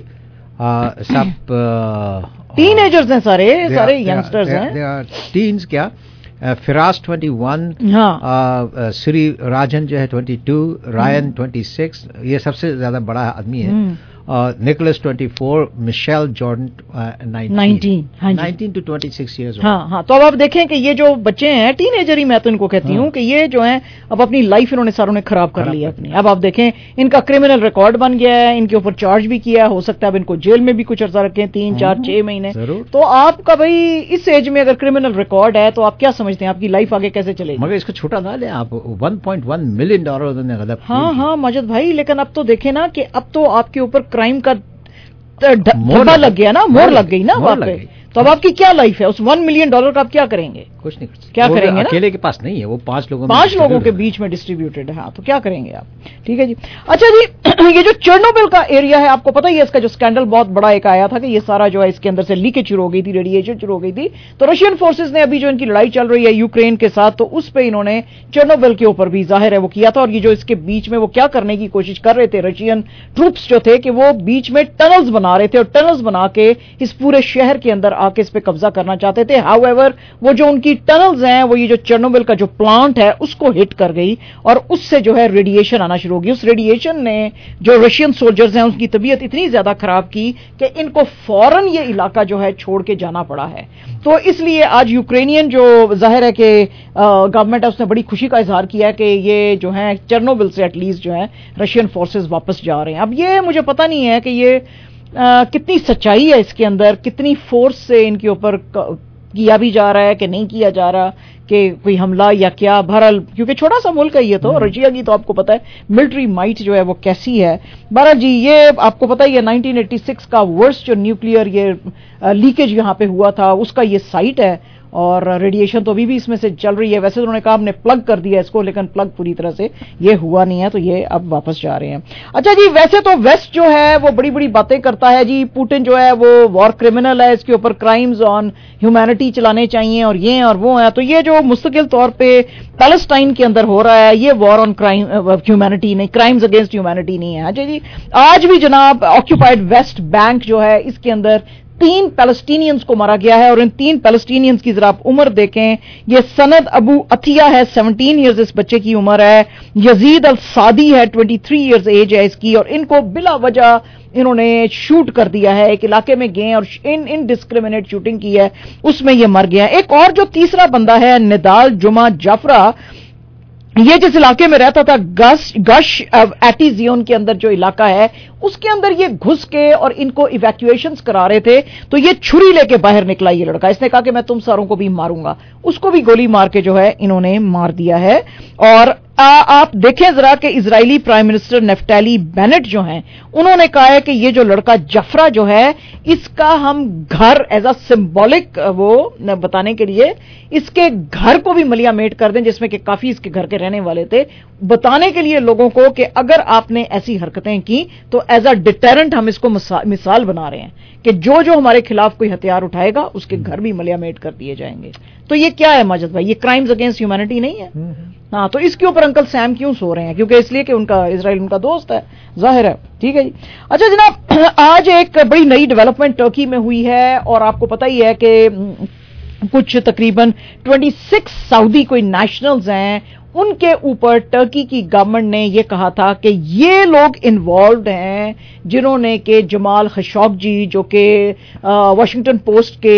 سب ٹین ایجرز ہیں, سارے ینگسٹرز ہیں. ٹینز کیا, فراز 21, سری راجن جو ہے 22, رائن 26, یہ سب سے زیادہ بڑا آدمی ہے. Nicholas 24, Michelle Jordan 19 to 26 years. ہاں تو اب آپ دیکھیں کہ یہ جو بچے ہیں ٹین ایجر ہی میں تو ان کو کہتی ہوں کہ یہ جو ہیں اب اپنی لائف انہوں نے ساروں نے خراب کر لی ہے اپنی. اب آپ دیکھیں ان کا کرمنل ریکارڈ بن گیا ہے, ان کے اوپر چارج بھی کیا ہے, ہو سکتا ہے اب ان کو جیل میں بھی کچھ عرصہ رکھیں, 3, 4, 6 مہینے. تو آپ کا بھائی اس ایج میں اگر کرمنل ریکارڈ ہے تو آپ کیا سمجھتے ہیں آپ کی لائف آگے کیسے چلے گی؟ مگر اس کو چھوٹا نہ لیں آپ, $1.1 ملین انہوں نے غلط. ہاں ماجد بھائی, لیکن اب تو دیکھیں نا کہ اب تو آپ کے اوپر کرائم کا ڈھبا لگ گیا نا, مور لگ گئی نا وہاں پہ. تو اب آپ کی کیا لائف ہے, اس $1 ملین کا آپ کیا کریں گے؟ कुछ नहीं कर सकते। क्या करेंगे ना? अकेले के पास नहीं है, वो 5 लोगों के बीच में डिस्ट्रीब्यूटेड है। हाँ, तो क्या करेंगे आप? ठीक है जी। अच्छा जी, ये जो चेर्नोबिल का एरिया है, आपको पता ही है इसका जो स्कैंडल बहुत बड़ा एक आया था कि ये सारा जो है इसके अंदर से लीकेज शुरू हो गई थी, रेडिएशन शुरू हो गई थी। तो रशियन फोर्सेस ने अभी जो इनकी लड़ाई चल रही है यूक्रेन के साथ, तो उस पे इन्होंने चेर्नोबिल के ऊपर भी जाहिर है वो किया था। और ये जो इसके बीच में वो क्या करने की कोशिश कर रहे थे रशियन ट्रूप्स जो थे, कि वो बीच में टनल्स बना रहे थे और टनल्स बना के इस पूरे शहर के अंदर आके इस पे कब्जा करना चाहते थे। हाउएवर वो जो उनकी टनल्स हैं, वो ये जो चेर्नोबिल का जो प्लांट है उसको हिट कर गई और उससे जो है रेडिएशन आना शुरू हो गई। उस रेडिएशन ने जो रशियन सोल्जर्स हैं उनकी तबीयत इतनी ज्यादा खराब की कि इनको फौरन ये इलाका जो है छोड़ के जाना पड़ा है। तो इसलिए आज यूक्रेनियन जो जाहिर है कि गवर्नमेंट है उसने बड़ी खुशी का इजहार किया है कि ये जो है चेर्नोबिल से एटलीस्ट जो है रशियन फोर्सेस वापस जा रहे हैं। अब ये मुझे पता नहीं है कि ये कितनी सच्चाई है इसके अंदर, कितनी फोर्स से इनके ऊपर किया भी जा रहा है कि नहीं किया जा रहा, कि कोई हमला या क्या। बहरहाल क्योंकि छोटा सा मुल्क है ये, तो रशिया की तो आपको पता है मिलिट्री माइट जो है वो कैसी है। बहरहाल जी, ये आपको पता ही है 1986 का वर्स्ट जो न्यूक्लियर ये लीकेज यहाँ पे हुआ था उसका ये साइट है और रेडिएशन तो अभी भी इसमें से चल रही है। वैसे तो उन्होंने कहा हमने प्लग कर दिया इसको, लेकिन प्लग पूरी तरह से ये हुआ नहीं है, तो ये अब वापस जा रहे हैं। अच्छा जी, वैसे तो वेस्ट जो है वो बड़ी बड़ी बातें करता है जी, पुतिन जो है वो वॉर क्रिमिनल है, इसके ऊपर क्राइम्स ऑन ह्यूमैनिटी चलाने चाहिए और ये और वो है। तो ये जो मुस्तकिल तौर पे पैलेस्टाइन के अंदर हो रहा है, ये वॉर ऑन क्राइम ह्यूमैनिटी नहीं, क्राइम्स अगेंस्ट ह्यूमैनिटी नहीं है। अच्छा जी, आज भी जनाब ऑक्यूपाइड वेस्ट बैंक जो है इसके अंदर 3 पैलेस्टीनियंस को मारा गया है और इन 3 पैलेस्टीनियंस की जरा आप उम्र देखें। ये सनद अबू अतिया है, 17 इयर्स इस बच्चे की उम्र है। यजीद अल सादी है, 23 इयर्स एज है इसकी, और इनको बिला वजह इन्होंने शूट कर दिया है। एक इलाके में गए और इनडिस्क्रिमिनेट शूटिंग की है, उसमें ये मर गया। एक और जो तीसरा बंदा है निदाल जुमा जाफरा, ये जिस इलाके में रहता था गश एटीजियोन के अंदर जो इलाका है उसके अंदर ये घुस के और इनको इवैक्यूएशंस करा रहे थे, तो ये छुरी लेके बाहर निकला ये लड़का। इसने कहा कि मैं तुम सारों को भी मारूंगा, उसको भी गोली मार के जो है इन्होंने मार दिया है। और आप देखें जरा कि Israeli prime minister Naftali Bennett जो हैं उन्होंने कहा है कि ये जो लड़का जफरा जो है इसका हम घर एज अ सिंबॉलिक वो बताने के लिए इसके घर को भी मलियामेट कर दें, जिसमें कि काफी इसके घर के रहने वाले थे, बताने के लिए लोगों को कि अगर आपने ऐसी हरकतें की तो एज अ डिटेरेंट हम इसको मिसाल बना रहे हैं कि जो जो हमारे खिलाफ कोई हथियार उठाएगा उसके घर भी मलियामेट कर दिए जाएंगे। तो ये क्या है माजिद भाई, ये क्राइम्स अगेंस्ट ह्यूमैनिटी नहीं है? हाँ, तो इसके ऊपर अंकल सैम क्यों सो रहे हैं? क्योंकि इसलिए कि उनका इजराइल उनका दोस्त है, जाहिर है। ठीक है जी। अच्छा जनाब, आज एक बड़ी नई डेवलपमेंट टर्की में हुई है और आपको पता ही है कि कुछ तकरीबन 26 सऊदी कोई नेशनल्स हैं, उनके ऊपर टर्की की गवर्नमेंट ने यह कहा था कि ये लोग इन्वॉल्व हैं जिन्होंने कि जमाल खशोगी जो कि वाशिंगटन पोस्ट के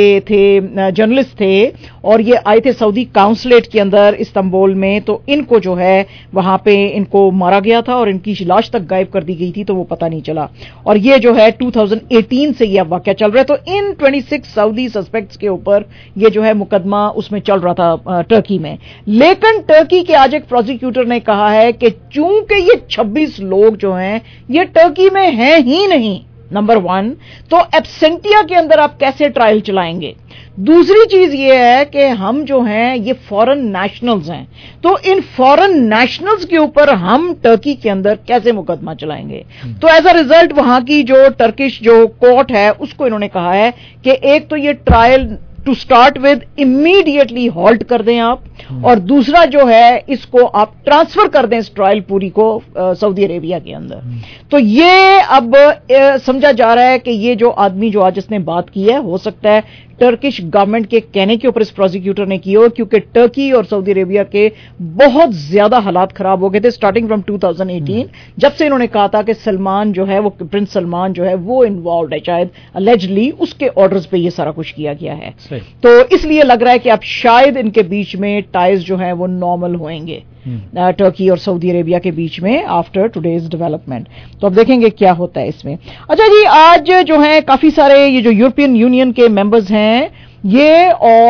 थे जर्नलिस्ट थे और ये आए थे सऊदी काउंसलेट के अंदर इस्तांबुल में, तो इनको जो है वहां पे इनको मारा गया था और इनकी लाश तक गायब कर दी गई थी, तो वो पता नहीं चला। और ये जो है 2018 से यह वाकया चल रहा है। तो इन 26 सऊदी सस्पेक्ट्स के ऊपर ये जो है मुकदमा उसमें चल रहा था टर्की में। लेकिन टर्की के आज एक प्रोसिक्यूटर ने कहा है कि चूंकि ये 26 लोग जो हैं ये टर्की में हैं ही नहीं, नंबर 1, तो एब्सेंटिया के अंदर आप कैसे ट्रायल चलाएंगे? दूसरी चीज ये है कि हम जो हैं ये फॉरेन नेशनल्स हैं, तो इन फॉरेन नेशनल्स के ऊपर हम टर्की के अंदर कैसे मुकदमा चलाएंगे? तो एज अ रिजल्ट वहां की जो टर्किश जो कोर्ट है उसको इन्होंने कहा है कि एक तो ये trial to start with immediately halt कर दें आप, और दूसरा जो है इसको आप ट्रांसफर कर दें इस ट्रायल पूरी को सऊदी अरेबिया के अंदर। तो ये अब समझा जा रहा है कि ये जो आदमी जो आज इसने बात की है हो सकता है टर्किश गवर्नमेंट के कहने के ऊपर इस प्रोसिक्यूटर ने की हो, क्योंकि टर्की और सऊदी अरेबिया के बहुत ज्यादा हालात खराब हो गए थे स्टार्टिंग फ्रॉम 2018, जब से इन्होंने कहा था कि सलमान जो है वो प्रिंस सलमान जो है वो इन्वॉल्व है, शायद अलेजली उसके ऑर्डर्स पे ये सारा कुछ किया गया है। तो इसलिए लग रहा है कि अब शायद इनके बीच में टाइज जो है वो नॉर्मल होंगे टर्की और सऊदी अरेबिया के बीच में आफ्टर टुडेज डेवलपमेंट। तो अब देखेंगे क्या होता है इसमें। अच्छा जी, आज जो है काफी सारे ये जो यूरोपियन यूनियन के मेंबर्स हैं ये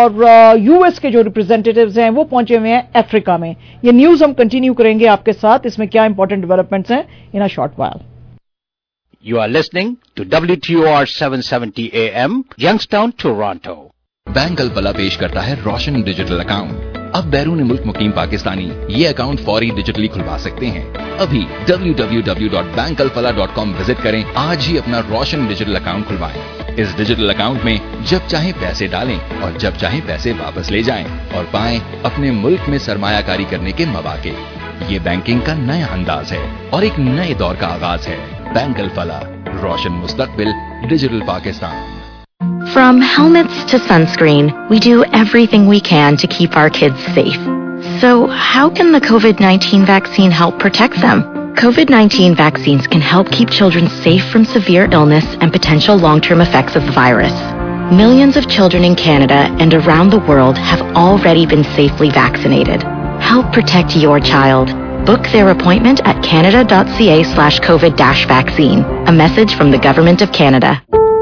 और यूएस के जो रिप्रेजेंटेटिव्स हैं वो पहुंचे हुए हैं अफ्रीका में। ये न्यूज हम कंटिन्यू करेंगे आपके साथ, इसमें क्या इंपॉर्टेंट डेवलपमेंट्स हैं in a short while. You are listening to WTOR 770 AM, Youngstown, Toronto. Bank Alfalah पेश करता है रोशन डिजिटल अकाउंट। अब बैरून मुल्क मुकीम पाकिस्तानी ये अकाउंट फौरी डिजिटली खुलवा सकते हैं। अभी www.bankalfala.com विजिट करें। आज ही अपना रोशन डिजिटल अकाउंट खुलवाएं। इस डिजिटल अकाउंट में जब चाहे पैसे डालें और जब चाहे पैसे वापस ले जाएं और पाएं अपने मुल्क में सरमायाकारी करने के मौके। ये बैंकिंग का नया अंदाज है और एक नए दौर का आगाज है। बैंक अलफला, रोशन मुस्तकबिल, digital Pakistan. From helmets to sunscreen, we do everything we can to keep our kids safe. So, how can the COVID-19 vaccine help protect them? COVID-19 vaccines can help keep children safe from severe illness and potential long-term effects of the virus. Millions of children in Canada and around the world have already been safely vaccinated. Help protect your child. Book their appointment at canada.ca/COVID-vaccine. A message from the Government of Canada.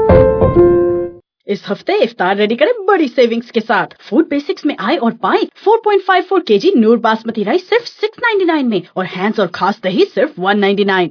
इस हफ्ते इफ्तार ready करें बड़ी savings के साथ। Food basics में आए और पाएं 4.54 kg नूर बासमती राइस सिर्फ 699 में और हैंड्स और खास दही सिर्फ 199।